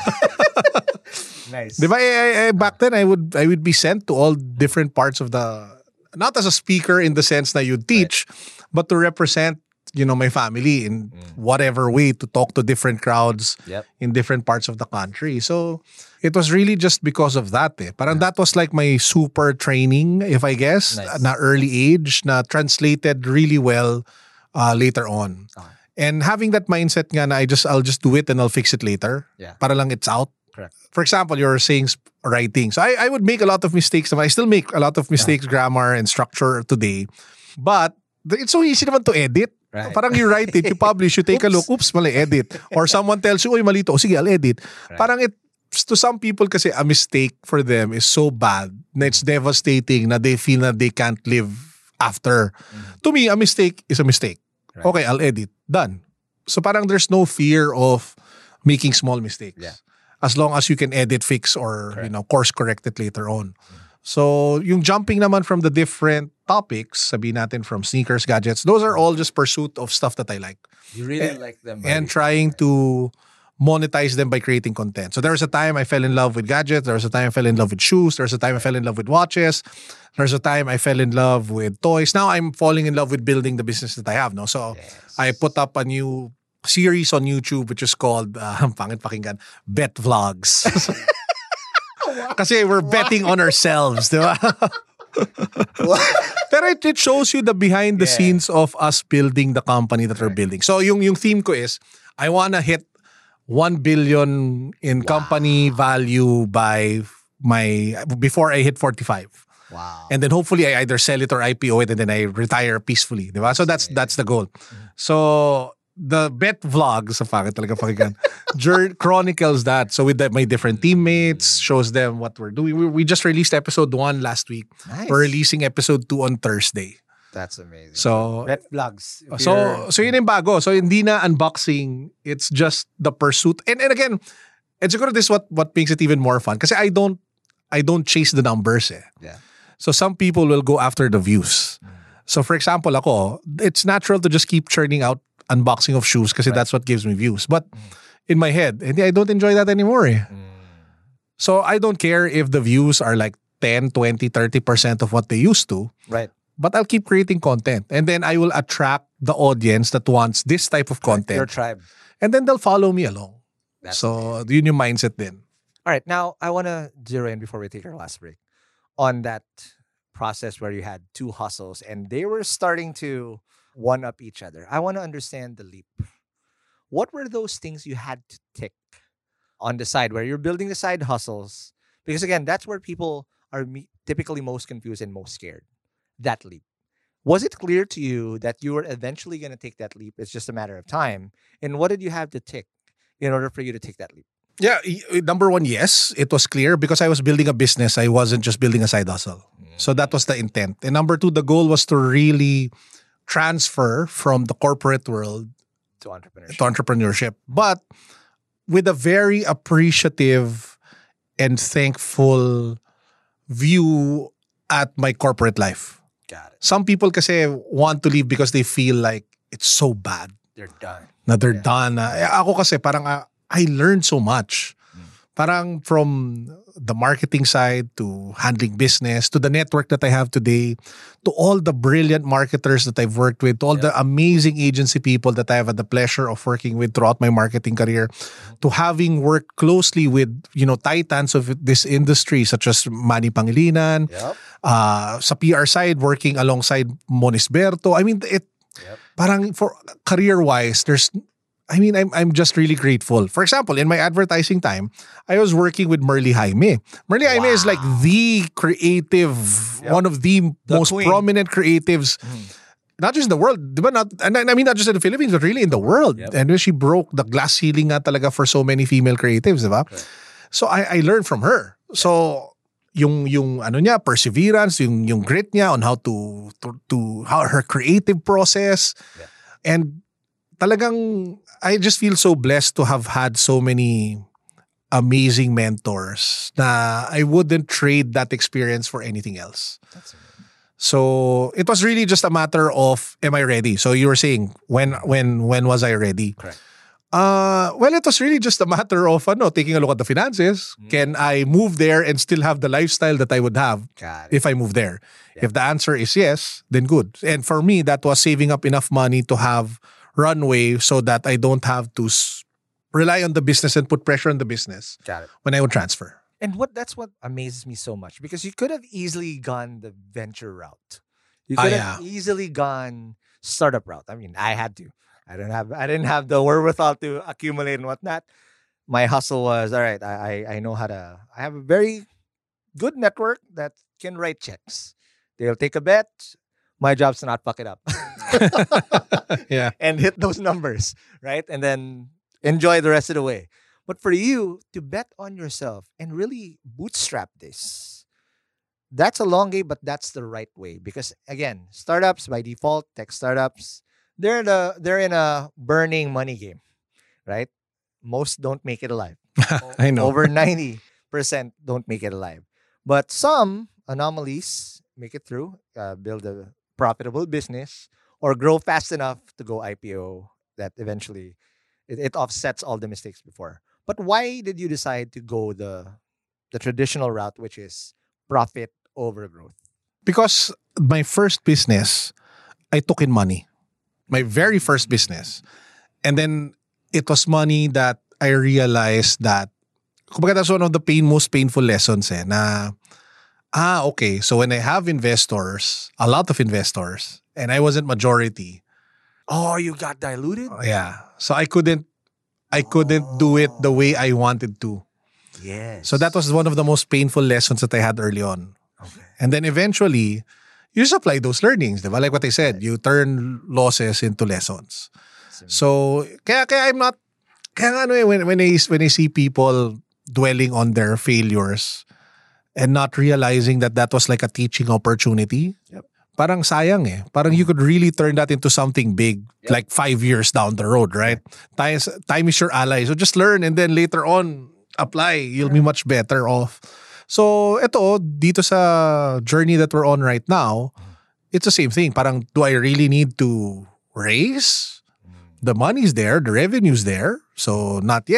Nice. diba, I, I, back then, I would I would be sent to all different parts of the, not as a speaker in the sense that you teach, but to represent, you know, my family in whatever way, to talk to different crowds Yep. in different parts of the country. So, it was really just because of that. Eh. Parang that was like my super training, if I guess, Nice. na early age, na translated really well uh, later on. Okay. And having that mindset nga na I just, I'll just do it and I'll fix it later. Yeah. Para lang it's out. Correct. For example, you're saying sp- writing. So I, I would make a lot of mistakes. I still make a lot of mistakes, grammar and structure today. But th- it's so easy naman to edit. Right. Parang you write it, you publish, you take a look, oops, mali, edit. Or someone tells you, oy, mali to. O, sige, I'll edit. Right. Parang it, to some people kasi a mistake for them is so bad na it's devastating na they feel na they can't live after. To me, a mistake is a mistake. Right. Okay, I'll edit. Done. So parang there's no fear of making small mistakes. Yeah. As long as you can edit, fix, or you know, course correct it later on. So yung jumping naman from the different topics, sabihin natin from sneakers, gadgets, those are all just pursuit of stuff that I like. You really And- like them. And trying to monetize them by creating content. So there was a time I fell in love with gadgets. There was a time I fell in love with shoes. There was a time I fell in love with watches. There's a time I fell in love with toys. Now I'm falling in love with building the business that I have. No, so I put up a new series on YouTube which is called uh, pangit pakinggan, Bet Vlogs. Kasi we're betting on ourselves, di ba? Pero it, it shows you the behind the Yeah. scenes of us building the company that we're building. So yung yung theme ko is I wanna hit one billion in company value by my before I hit forty-five. Wow. And then hopefully I either sell it or I P O it and then I retire peacefully. Di ba? So that's that's the goal. So the Bet Vlogs, sa pangit talaga pakinggan, jour- chronicles that. So with the, my different teammates, shows them what we're doing. We, we just released episode one last week. Nice. We're releasing episode two on Thursday. That's amazing. So Red vlogs. If so you're- so yun yung bago. So hindi na unboxing, it's just the pursuit. And and again, and siguro this is what what makes it even more fun kasi I don't I don't chase the numbers eh. Yeah. So some people will go after the views. So for example, ako, it's natural to just keep churning out unboxing of shoes kasi that's what gives me views. But in my head, hindi, I don't enjoy that anymore eh. So I don't care if the views are like ten, twenty, thirty percent of what they used to. Right. But I'll keep creating content. And then I will attract the audience that wants this type of content. Your tribe. And then they'll follow me along. That's so, yun yung mindset din. All right. Now, I want to zero in before we take our last break on that process where you had two hustles and they were starting to one-up each other. I want to understand the leap. What were those things you had to tick on the side where you're building the side hustles? Because again, that's where people are me- typically most confused and most scared. That leap. Was it clear to you that you were eventually going to take that leap? It's just a matter of time. And what did you have to tick in order for you to take that leap? Yeah, y- number one, yes, it was clear because I was building a business. I wasn't just building a side hustle. So that was the intent. And number two, the goal was to really transfer from the corporate world To entrepreneurship. to entrepreneurship. But with a very appreciative and thankful view at my corporate life. Got it. Some people kasi want to leave because they feel like it's so bad They're done. na they're Yeah. done. na. Eh, ako kasi parang uh, I learned so much. Parang from the marketing side to handling business to the network that I have today to all the brilliant marketers that I've worked with, to all the amazing agency people that I have had the pleasure of working with throughout my marketing career, to having worked closely with, you know, titans of this industry such as Manny Pangilinan, Yep. uh, sa P R side working alongside Monisberto. I mean, it Yep. parang for career-wise, there's I mean, I'm I'm just really grateful. For example, in my advertising time, I was working with Merly Jaime. Merly Jaime is like the creative, Yep. one of the, The most queen. prominent creatives, not just in the world, di ba? Not, and I I mean, not just in the Philippines, but really in the world. Yep. And when she broke the glass ceiling nga talaga for so many female creatives, di ba? So I, I learned from her. So yung yung ano niya, perseverance, yung yung grit niya on how to to, to how her creative process, and talagang I just feel so blessed to have had so many amazing mentors na I wouldn't trade that experience for anything else. So it was really just a matter of, am I ready? So you were saying, when when when was I ready? Correct. Uh, well, it was really just a matter of ano, taking a look at the finances. Can I move there and still have the lifestyle that I would have Got it. if I move there? If the answer is yes, then good. And for me, that was saving up enough money to have runway so that I don't have to s- rely on the business and put pressure on the business Got it. when I would transfer. And what that's what amazes me so much because you could have easily gone the venture route. You Ah, could yeah. have easily gone startup route. I mean, I had to. I don't have. I didn't have the wherewithal to accumulate and whatnot. My hustle was all right. I I, I know how to. I have a very good network that can write checks. They'll take a bet. My job's to not fuck it up. Yeah. And hit those numbers, right? And then enjoy the rest of the way. But for you to bet on yourself and really bootstrap this, that's a long game, but that's the right way. Because again, startups by default, tech startups, they're in a they're in a burning money game, right? Most don't make it alive. I know. Over ninety percent don't make it alive. But some anomalies make it through, uh, build a profitable business, or grow fast enough to go I P O that eventually it, it offsets all the mistakes before. But why did you decide to go the the traditional route, which is profit over growth? Because my first business, I took in money. My very first business. And then it was money that I realized that, kumbaga that's one of the pain, most painful lessons eh, na, ah, okay, so when I have investors, a lot of investors, and I wasn't majority, Oh, you got diluted? yeah, so I couldn't, I couldn't do it the way I wanted to. Yes. So that was one of the most painful lessons that I had early on. And then eventually, you just apply those learnings, diba? Like what I said, you turn losses into lessons. So, kaya, kaya I'm not, kaya nga ano eh, when, when, I, when I see people dwelling on their failures and not realizing that that was like a teaching opportunity, Yep. parang sayang eh. Parang you could really turn that into something big, like five years down the road, right? Time, is- time is your ally. So just learn and then later on, apply. You'll be much better off. So, ito, dito sa journey that we're on right now, it's the same thing. Parang, do I really need to raise? The money's there, the revenue's there. So, not yet.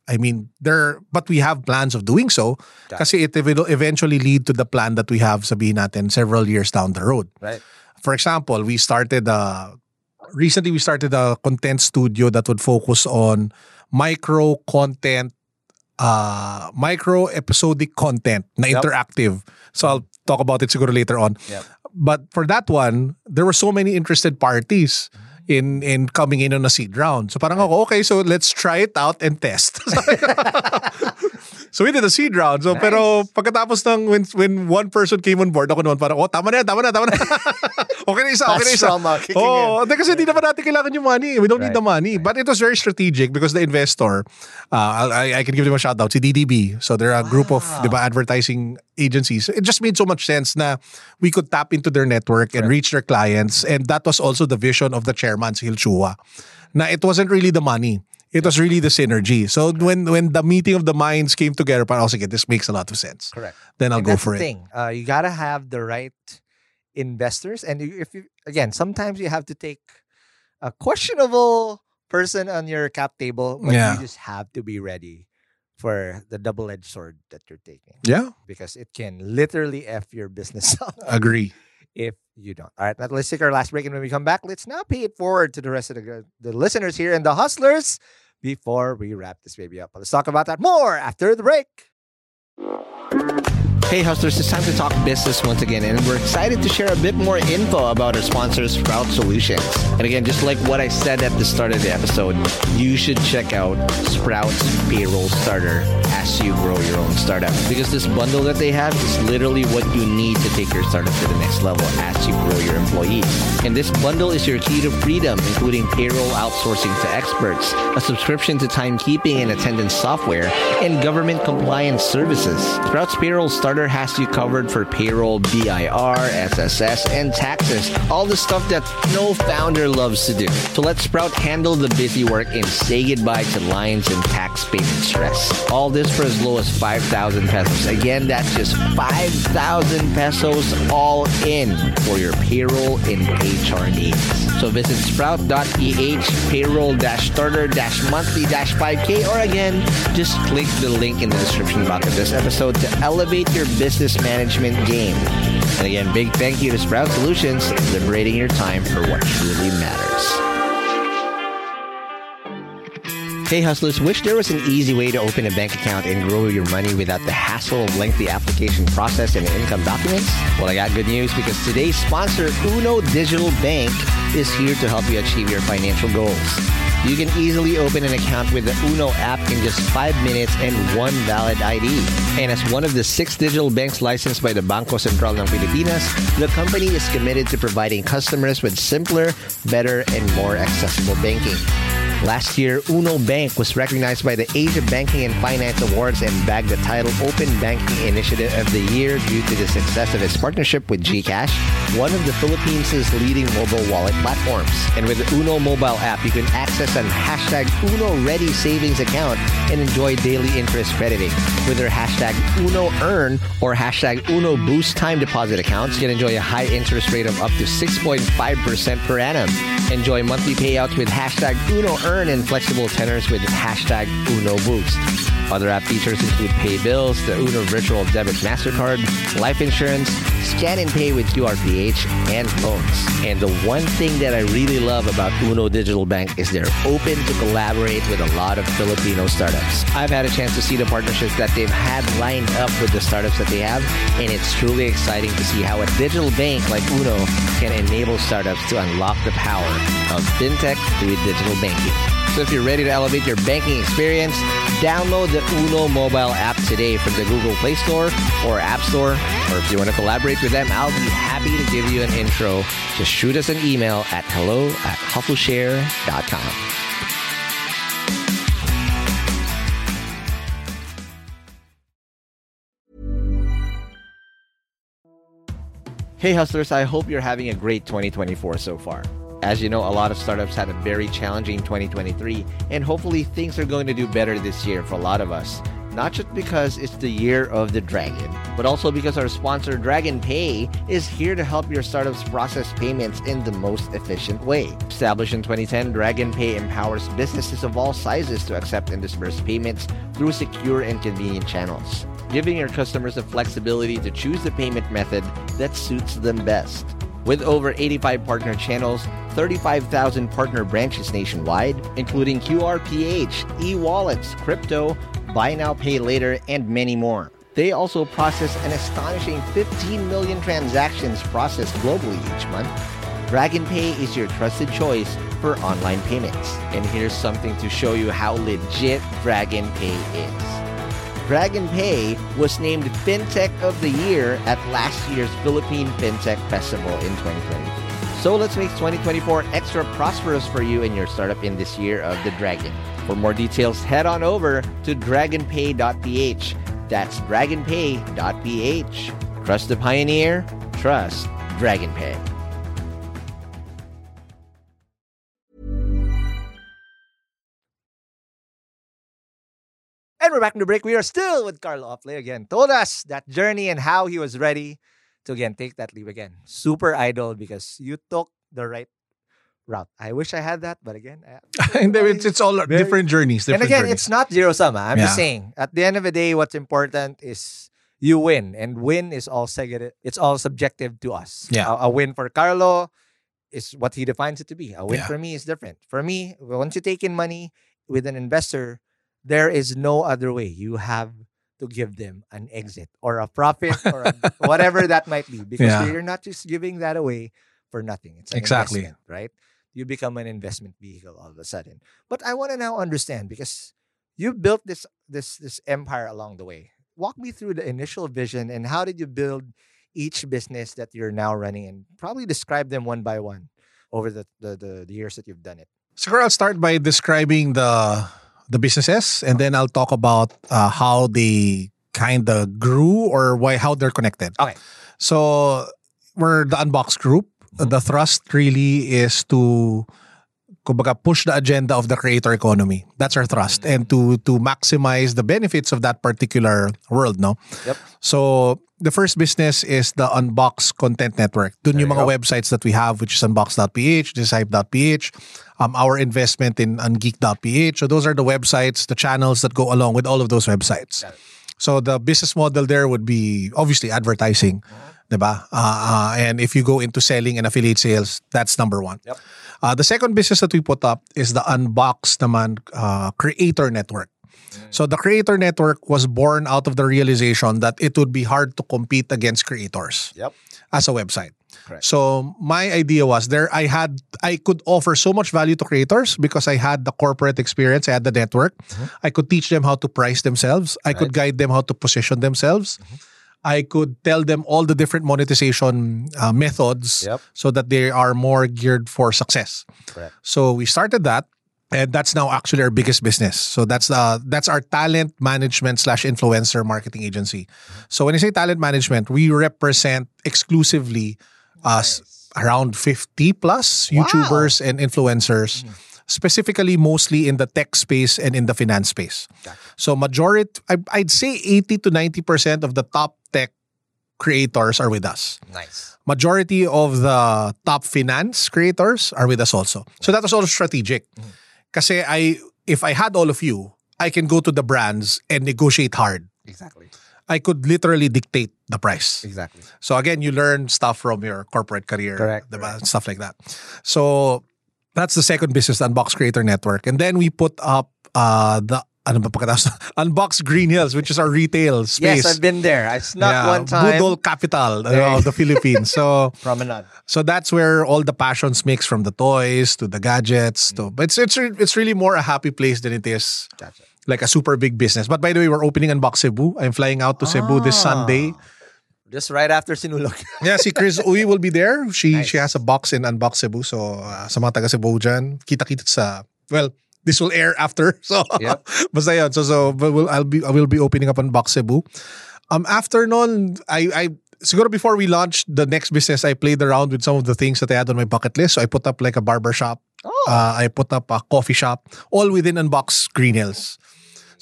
I mean, there, but we have plans of doing so Got kasi it will eventually lead to the plan that we have, sabihin natin, several years down the road. Right. For example, we started, uh, recently we started a content studio that would focus on micro content, uh, micro episodic content na Yep. interactive. So I'll talk about it siguro later on. Yep. But for that one, there were so many interested parties in in coming in on a seed round. So parang ako, okay, so let's try it out and test. So we did a seed round. So Nice. pero pagkatapos ng when when one person came on board, ako naman parang, oh, tama na, tama na, tama na. Okay na isa, okay na Fast isa. trauma kicking Oh, in. hindi kasi hindi naman natin kailangan yung money. We don't need Right, the money. But it was very strategic because the investor, uh, I, I can give them a shout out, si D D B. So they're a group of, di ba, advertising agencies. It just made so much sense na we could tap into their network and reach their clients. And that was also the vision of the chairman, si Hil Chua. Na it wasn't really the money. It was really the synergy. So when when the meeting of the minds came together, parang, oh, sige, this makes a lot of sense. Correct. Then I'll And go that's for the it. thing. Uh, you gotta have the right investors, and you, if you again, sometimes you have to take a questionable person on your cap table, but Yeah. you just have to be ready for the double-edged sword that you're taking, Yeah, because it can literally f your business up agree. if you don't. All right, now let's take our last break, and when we come back, let's now pay it forward to the rest of the the listeners here and the hustlers before we wrap this baby up. Let's talk about that more after the break. Hey hustlers, it's time to talk business once again, and we're excited to share a bit more info about our sponsor, Sprout Solutions. And again, just like what I said at the start of the episode, you should check out Sprout's Payroll Starter as you grow your own startup, because this bundle that they have is literally what you need to take your startup to the next level as you grow your employees. And this bundle is your key to freedom, including payroll outsourcing to experts, a subscription to timekeeping and attendance software, and government compliance services. Sprout's Payroll Starter has you covered for payroll, B I R, S S S, and taxes. All the stuff that no founder loves to do. So let Sprout handle the busy work and say goodbye to lines and tax payment stress. All this for as low as five thousand pesos. Again, that's just five thousand pesos all in for your payroll and H R needs. So visit sprout.ph payroll-starter-monthly-five K, or again, just click the link in the description box of this episode to elevate your business management game. And again, big thank you to Sprout Solutions, liberating your time for what truly matters. Hey hustlers, wish there was an easy way to open a bank account and grow your money without the hassle of lengthy application process and income documents? Well, I got good news, because today's sponsor, Uno Digital Bank, is here to help you achieve your financial goals. You can easily open an account with the Uno app in just five minutes and one valid I D. And as one of the six digital banks licensed by the Bangko Sentral ng Pilipinas, the company is committed to providing customers with simpler, better, and more accessible banking. Last year, Uno Bank was recognized by the Asia Banking and Finance Awards and bagged the title Open Banking Initiative of the Year due to the success of its partnership with GCash, one of the Philippines' leading mobile wallet platforms. And with the Uno mobile app, you can access an hashtag Uno Ready savings account and enjoy daily interest crediting. With their hashtag Uno Earn or hashtag Uno Boost time deposit accounts, you can enjoy a high interest rate of up to six point five percent per annum. Enjoy monthly payouts with hashtag Uno Earn and flexible tenors with hashtag Uno Boost. Other app features include pay bills, the Uno Virtual Debit MasterCard, life insurance, scan and pay with Q R P H, and phones. And the one thing that I really love about Uno Digital Bank is they're open to collaborate with a lot of Filipino startups. I've had a chance to see the partnerships that they've had lined up with the startups that they have, and it's truly exciting to see how a digital bank like Uno can enable startups to unlock the power of fintech through digital banking. So if you're ready to elevate your banking experience, download the Uno mobile app today from the Google Play Store or App Store. Or if you want to collaborate with them, I'll be happy to give you an intro. Just shoot us an email at hello at hustleshare dot com. Hey hustlers, I hope you're having a great twenty twenty-four so far. As you know, a lot of startups had a very challenging twenty twenty-three, and hopefully things are going to do better this year for a lot of us. not just because it's the year of the dragon, but also because our sponsor Dragon Pay is here to help your startups process payments in the most efficient way. Established in twenty ten, Dragon Pay empowers businesses of all sizes to accept and disburse payments through secure and convenient channels, giving your customers the flexibility to choose the payment method that suits them best. With over eighty-five partner channels, thirty-five thousand partner branches nationwide, including Q R P H, e-wallets, crypto, buy now, pay later, and many more. They also process an astonishing fifteen million transactions processed globally each month. Dragon Pay is your trusted choice for online payments. And here's something to show you how legit Dragon Pay is. Dragon Pay was named FinTech of the Year at last year's Philippine FinTech Festival in twenty twenty. So let's make twenty twenty-four extra prosperous for you and your startup in this year of the Dragon. For more details, head on over to dragon pay dot p h. That's dragon pay dot p h. Trust the pioneer, trust Dragon Pay. And we're back in the break. We are still with Carlo Ople again. Told us that journey and how he was ready to again take that leap again. Super idol because you took the right route. I wish I had that, but again, I, And then it's, it's all Very- different journeys. Different and again, journeys. it's not zero sum. ah. I'm just Yeah. saying. At the end of the day, what's important is you win, and win is all seg- It's all subjective to us. Yeah. A, a win for Carlo is what he defines it to be. A win Yeah. for me is different. For me, once you take in money with an investor, there is no other way. You have to give them an exit or a profit or a, whatever that might be, because Yeah. you're not just giving that away for nothing. It's an Exactly. investment, right? You become an investment vehicle all of a sudden. But I want to now understand, because you built this this this empire along the way. Walk me through the initial vision and how did you build each business that you're now running, and probably describe them one by one over the the, the, the years that you've done it. So I'll start by describing the the businesses, and then I'll talk about uh, how they kind of grew or why how they're connected. Okay. So we're the Unbox Group. The thrust really is to kumbaga, push the agenda of the creator economy. That's our thrust, and to to maximize the benefits of that particular world, no? Yep. So the first business is the Unbox Content Network. Dun yung There mga you go. websites that we have, which is unbox dot p h, decide dot p h, um, our investment in ungeek dot p h. So those are the websites, the channels that go along with all of those websites. Got it. So the business model there would be obviously advertising, diba? Uh, uh, and if you go into selling and affiliate sales, that's number one. Yep. Uh, the second business that we put up is the Unbox naman uh, Creator Network. So the Creator Network was born out of the realization that it would be hard to compete against creators Yep. as a website. Correct. So my idea was there I had I could offer so much value to creators because I had the corporate experience, I had the network. I could teach them how to price themselves. I could guide them how to position themselves. I could tell them all the different monetization uh, methods Yep. so that they are more geared for success. Correct. So we started that, and that's now actually our biggest business. So that's uh that's our talent management slash influencer marketing agency. So when I say talent management, we represent exclusively us around fifty plus YouTubers and influencers, specifically mostly in the tech space and in the finance space. So majority, I, I'd say eighty to ninety percent of the top tech creators are with us. Nice. Majority of the top finance creators are with us also. So that was also strategic. Kasi I, if I had all of you, I can go to the brands and negotiate hard. Exactly. I could literally dictate the price. Exactly. So again, you learn stuff from your corporate career. Correct, diba? Stuff like that. So that's the second business, the Unbox Creator Network. And then we put up uh, the ano ba pagkatapos? Unbox Green Hills, which is our retail space. Yes, I've been there. I snuck Yeah, one time. Budol capital uh, of the Philippines. So Promenade. so that's where all the passions mix, from the toys to the gadgets. To, but it's, it's, re- it's really more a happy place than it is Gotcha. like a super big business. But by the way, we're opening Unbox Cebu. I'm flying out to Cebu this Ah. Sunday. Just right after Sinulog. Yeah, si Chris Uy will be there. She Nice. she has a box in Unbox Cebu. So uh, sa mga taga Cebu dyan, kita-kita sa, well, this will air after. So Yep. basta yun. So, so but we'll, I'll be, I will be opening up Unbox Cebu. Um, after nun, I, I, siguro before we launched the next business, I played around with some of the things that I had on my bucket list. So I put up like a barber shop. Oh. Uh, I put up a coffee shop, all within Unbox Green Hills.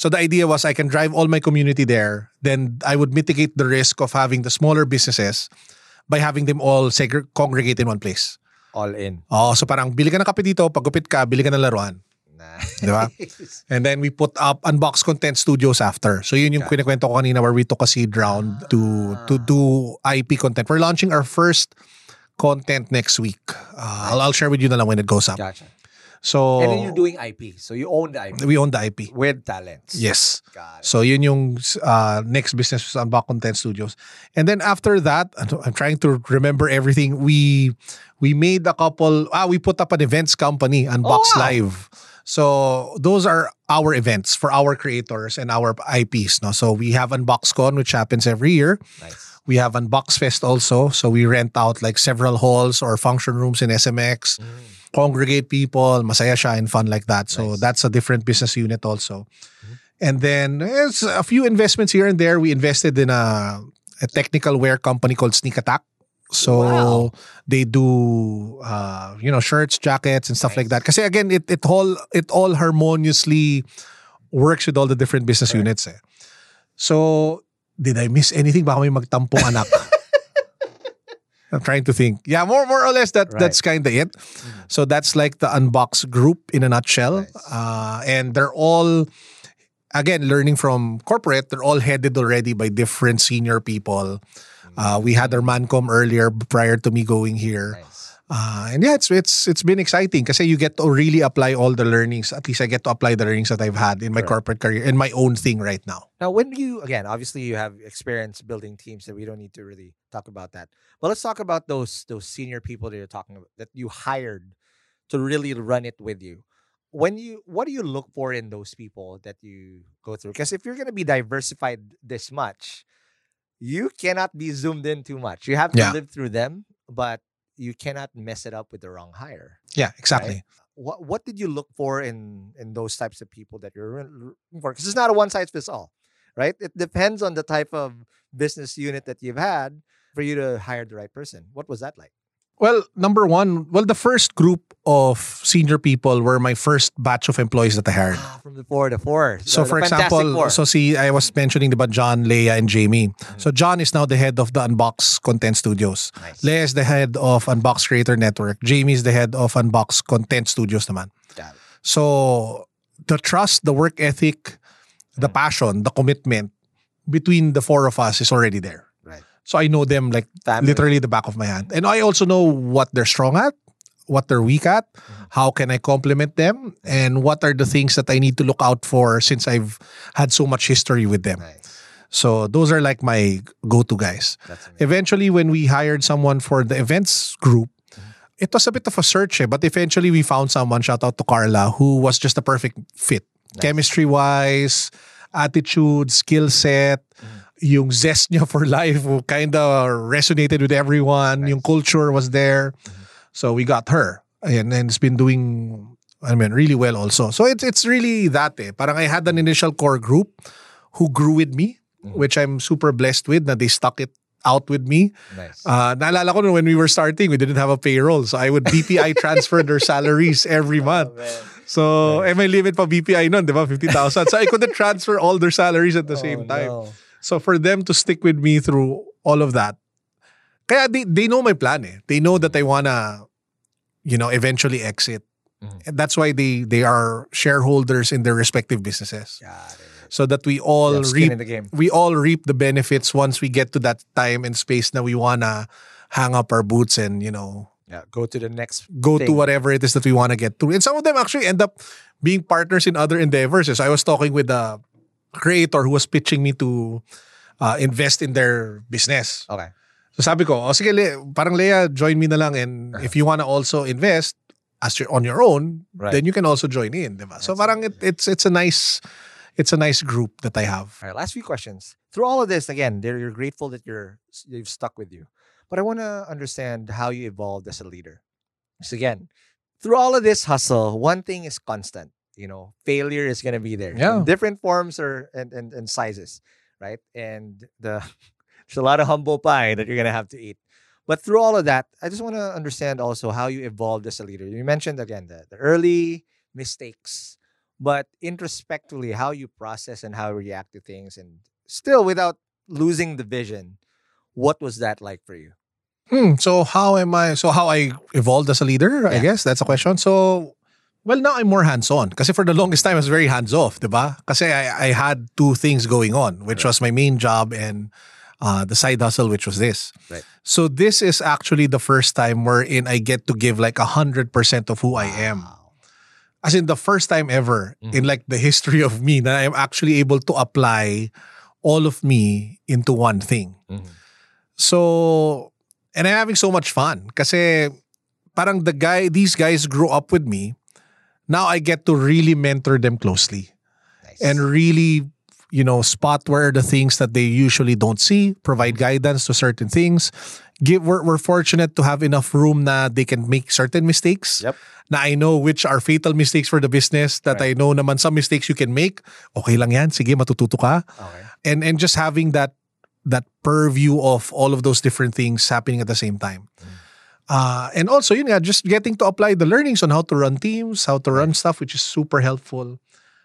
So the idea was I can drive all my community there. Then I would mitigate the risk of having the smaller businesses by having them all segre- congregate in one place. All in. Oh, so parang bili ka ng kape dito, pagupit ka, bili ka ng laruan. Nice. Di ba? And then we put up Unbox Content Studios after. So yun yung Okay. kinikwento ko kanina where we took a seed round to to do I P content. We're launching our first content next week. Uh, I'll, I'll share with you na lang when it goes up. Gotcha. So And then you're doing I P. So you own the I P. we own the I P. With talents. Yes. Got it. So yun yung uh, next business was Unbox Content Studios. And then after that, ano, I'm trying to remember everything. We we made a couple, ah, we put up an events company, Unbox Oh, wow. Live. So those are our events for our creators and our I Ps. No? So we have UnboxCon, which happens every year. Nice. We have Unbox Fest also. So we rent out like several halls or function rooms in S M X, congregate people, masaya siya and fun like that. So Nice. that's a different business unit also. And then there's a few investments here and there. We invested in a, a technical wear company called Sneak Attack. So Wow. they do uh, you know, shirts, jackets, and stuff Nice. like that. Kasi again, it it all it all harmoniously works with all the different business Correct. units. Eh. So did I miss anything? Baka may magtampong anak. I'm trying to think. Yeah, more more or less that Right. that's kind of it. So that's like the Unbox group in a nutshell. Nice. Uh, and they're all again learning from corporate. They're all headed already by different senior people. Uh, we had our Mancom earlier prior to me going here. Nice. Uh, and yeah, it's it's it's been exciting kasi you get to really apply all the learnings. At least I get to apply the learnings that I've had in my Correct. corporate career, in my own thing right now. Now, when you, again, obviously you have experience building teams, so we don't need to really talk about that. But let's talk about those those senior people that you're talking about, that you hired to really run it with you. When you, what do you look for in those people that you go through? Because if you're going to be diversified this much, you cannot be zoomed in too much. You have to Yeah. live through them, but you cannot mess it up with the wrong hire. Yeah, exactly. What what did you look for in in those types of people that you're looking for? Because it's not a one size fits all, right? It depends on the type of business unit that you've had for you to hire the right person. What was that like? Well, number one, well, the first group of senior people were my first batch of employees that I hired. Ah, from the four to four. So The- for the Fantastic example, Four. so see, I was mentioning about John, Leia, and Jamie. So John is now the head of the Unbox Content Studios. Nice. Leia is the head of Unbox Creator Network. Jamie is the head of Unbox Content Studios naman. Got it. So the trust, the work ethic, the Mm. passion, the commitment between the four of us is already there. Right. So I know them like Family. literally the back of my hand. And I also know what they're strong at, what they're weak at, Mm-hmm. how can I complement them, and what are the things that I need to look out for since I've had so much history with them. Nice. So those are like my go-to guys. That's amazing. Eventually, when we hired someone for the events group, it was a bit of a search, eh, but eventually we found someone, shout out to Carla, who was just a perfect fit. Chemistry-wise, attitude, skill set, yung zest niya for life kind of resonated with everyone. Yung culture was there. So we got her. And, and it's been doing, I mean, really well also. So it's it's really that eh. Parang I had an initial core group who grew with me, which I'm super blessed with, na they stuck it out with me. Nice. Uh, naalala ko nung when we were starting, we didn't have a payroll. So I would B P I transfer their salaries every month. So, eh, may limit pa B P I nun, di ba? fifty thousand. So I couldn't transfer all their salaries at the same time. Oh, no. So for them to stick with me through all of that, kaya they, they know my plan eh. They know that I wanna, you know, eventually exit. And that's why they they are shareholders in their respective businesses. Got it. So that we all You have skin reap in the game. we all reap the benefits once we get to that time and space that we wanna hang up our boots and, you know, Yeah, go to the next go to thing. whatever it is that we want to get to. And some of them actually end up being partners in other endeavors. So I was talking with a creator who was pitching me to uh, invest in their business. Okay. So sabi ko, oh sige, Le- parang Leia, join me na lang. And if you want to also invest as you're on your own, Right. then you can also join in. Diba? So parang it, it's it's a nice it's a nice group that I have. All right, last few questions. Through all of this, again, they're- you're grateful that you're you've stuck with you, but I want to understand how you evolved as a leader. So again, through all of this hustle, one thing is constant. You know, failure is gonna be there. Yeah. In different forms or and, and and sizes, right? And the there's a lot of humble pie that you're gonna have to eat. But through all of that, I just want to understand also how you evolved as a leader. You mentioned again the, the early mistakes. but introspectively, how you process and how you react to things, and still without losing the vision, what was that like for you? Hmm. So how am I? So how I evolved as a leader? I Yeah. guess that's a question. So, well, now I'm more hands-on. Kasi for the longest time, I was very hands-off, diba? Kasi I, I had two things going on, which was my main job and uh, the side hustle, which was this. Right. So this is actually the first time wherein I get to give like a hundred percent of who I am. As in the first time ever in like the history of me that I'm actually able to apply all of me into one thing. So, and I'm having so much fun. Kasi parang the guy, these guys grew up with me. Now I get to really mentor them closely. Nice. And really, you know, spot where are the things that they usually don't see, provide guidance to certain things. Give, we're, we're fortunate to have enough room na they can make certain mistakes. Yep. Na I know which are fatal mistakes for the business, that Right. I know naman some mistakes you can make. Okay lang yan, sige, matututo ka. Okay. And and just having that that purview of all of those different things happening at the same time. Uh, and also, yun nga, just getting to apply the learnings on how to run teams, how to run stuff, which is super helpful.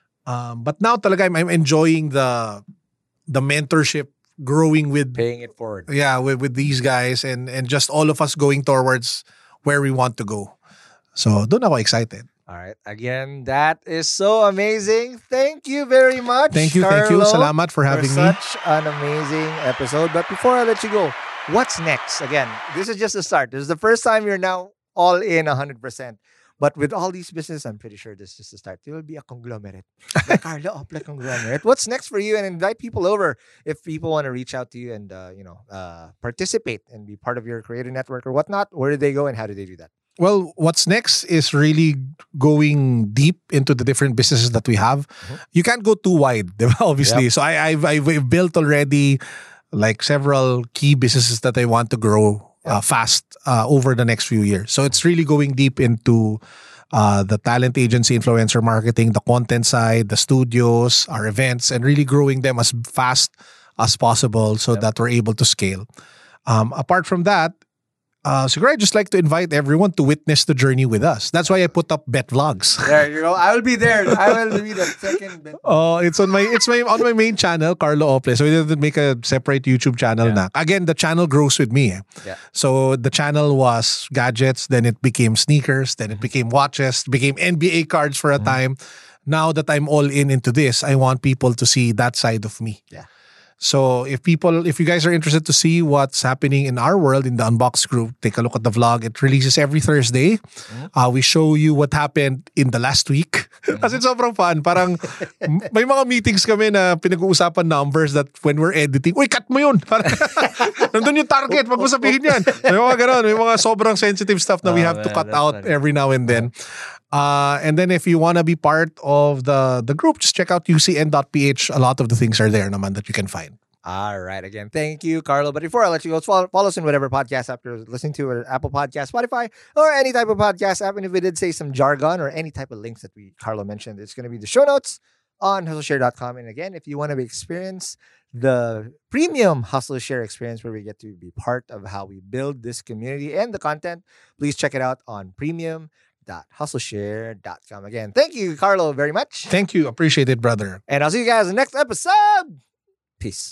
Um, but now talaga, I'm, I'm enjoying the the mentorship, growing with Paying it forward. yeah with, with these guys, and and just all of us going towards where we want to go. So doon ako excited. All right. Again, that is so amazing. Thank you very much. Thank you, thank you. Carlo, Salamat for having me. such an amazing episode. But before I let you go, what's next? Again, this is just the start. This is the first time you're now all in one hundred percent. But with all these business, I'm pretty sure this is just the start. It will be a conglomerate. Like Carlo Opla conglomerate. What's next for you? And invite people over if people want to reach out to you and uh, you know uh, participate and be part of your creator network or whatnot. Where do they go and how do they do that? Well, what's next is really going deep into the different businesses that we have. You can't go too wide, diba? Obviously. Yep. So I, I've, I've built already like several key businesses that I want to grow uh, fast uh, over the next few years. So it's really going deep into uh, the talent agency, influencer marketing, the content side, the studios, our events, and really growing them as fast as possible so that we're able to scale. Um, apart from that, Uh, so I just like to invite everyone to witness the journey with us. That's why I put up Bet Vlogs. There you go. I will be there. I will be the second. Oh, it's on my it's my on my main channel, Carlo Ople. So we didn't make a separate YouTube channel na. Again, the channel grows with me. Eh. Yeah. So the channel was gadgets, then it became sneakers, then it became watches, became N B A cards for a time. Now that I'm all in into this, I want people to see that side of me. Yeah. So if people, if you guys are interested to see what's happening in our world in the Unbox group, take a look at the vlog. It releases every Thursday. Uh, we show you what happened in the last week. Kasi sobrang fun. Parang m- may mga meetings kami na pinag-uusapan numbers that when we're editing, uy, cut mo yun. Parang, nandun yung target, wag mo sabihin yan. May mga ganun, may mga sobrang sensitive stuff na we Oh, have to man, cut that's out funny. every now and then. Uh, and then if you want to be part of the the group, just check out U C N dot P H. A lot of the things are there naman that you can find. All right. Again, thank you, Carlo. But before I let you go, follow, follow us in whatever podcast app you're listening to, or Apple Podcast, Spotify, or any type of podcast app. And if we did say some jargon or any type of links that we Carlo mentioned, it's going to be the show notes on hustle share dot com. And again, if you want to experience the premium Hustle Share experience where we get to be part of how we build this community and the content, please check it out on premium dot hustle share dot com. Again, thank you, Carlo, very much. Thank you. Appreciate it, brother. And I'll see you guys in the next episode. Peace.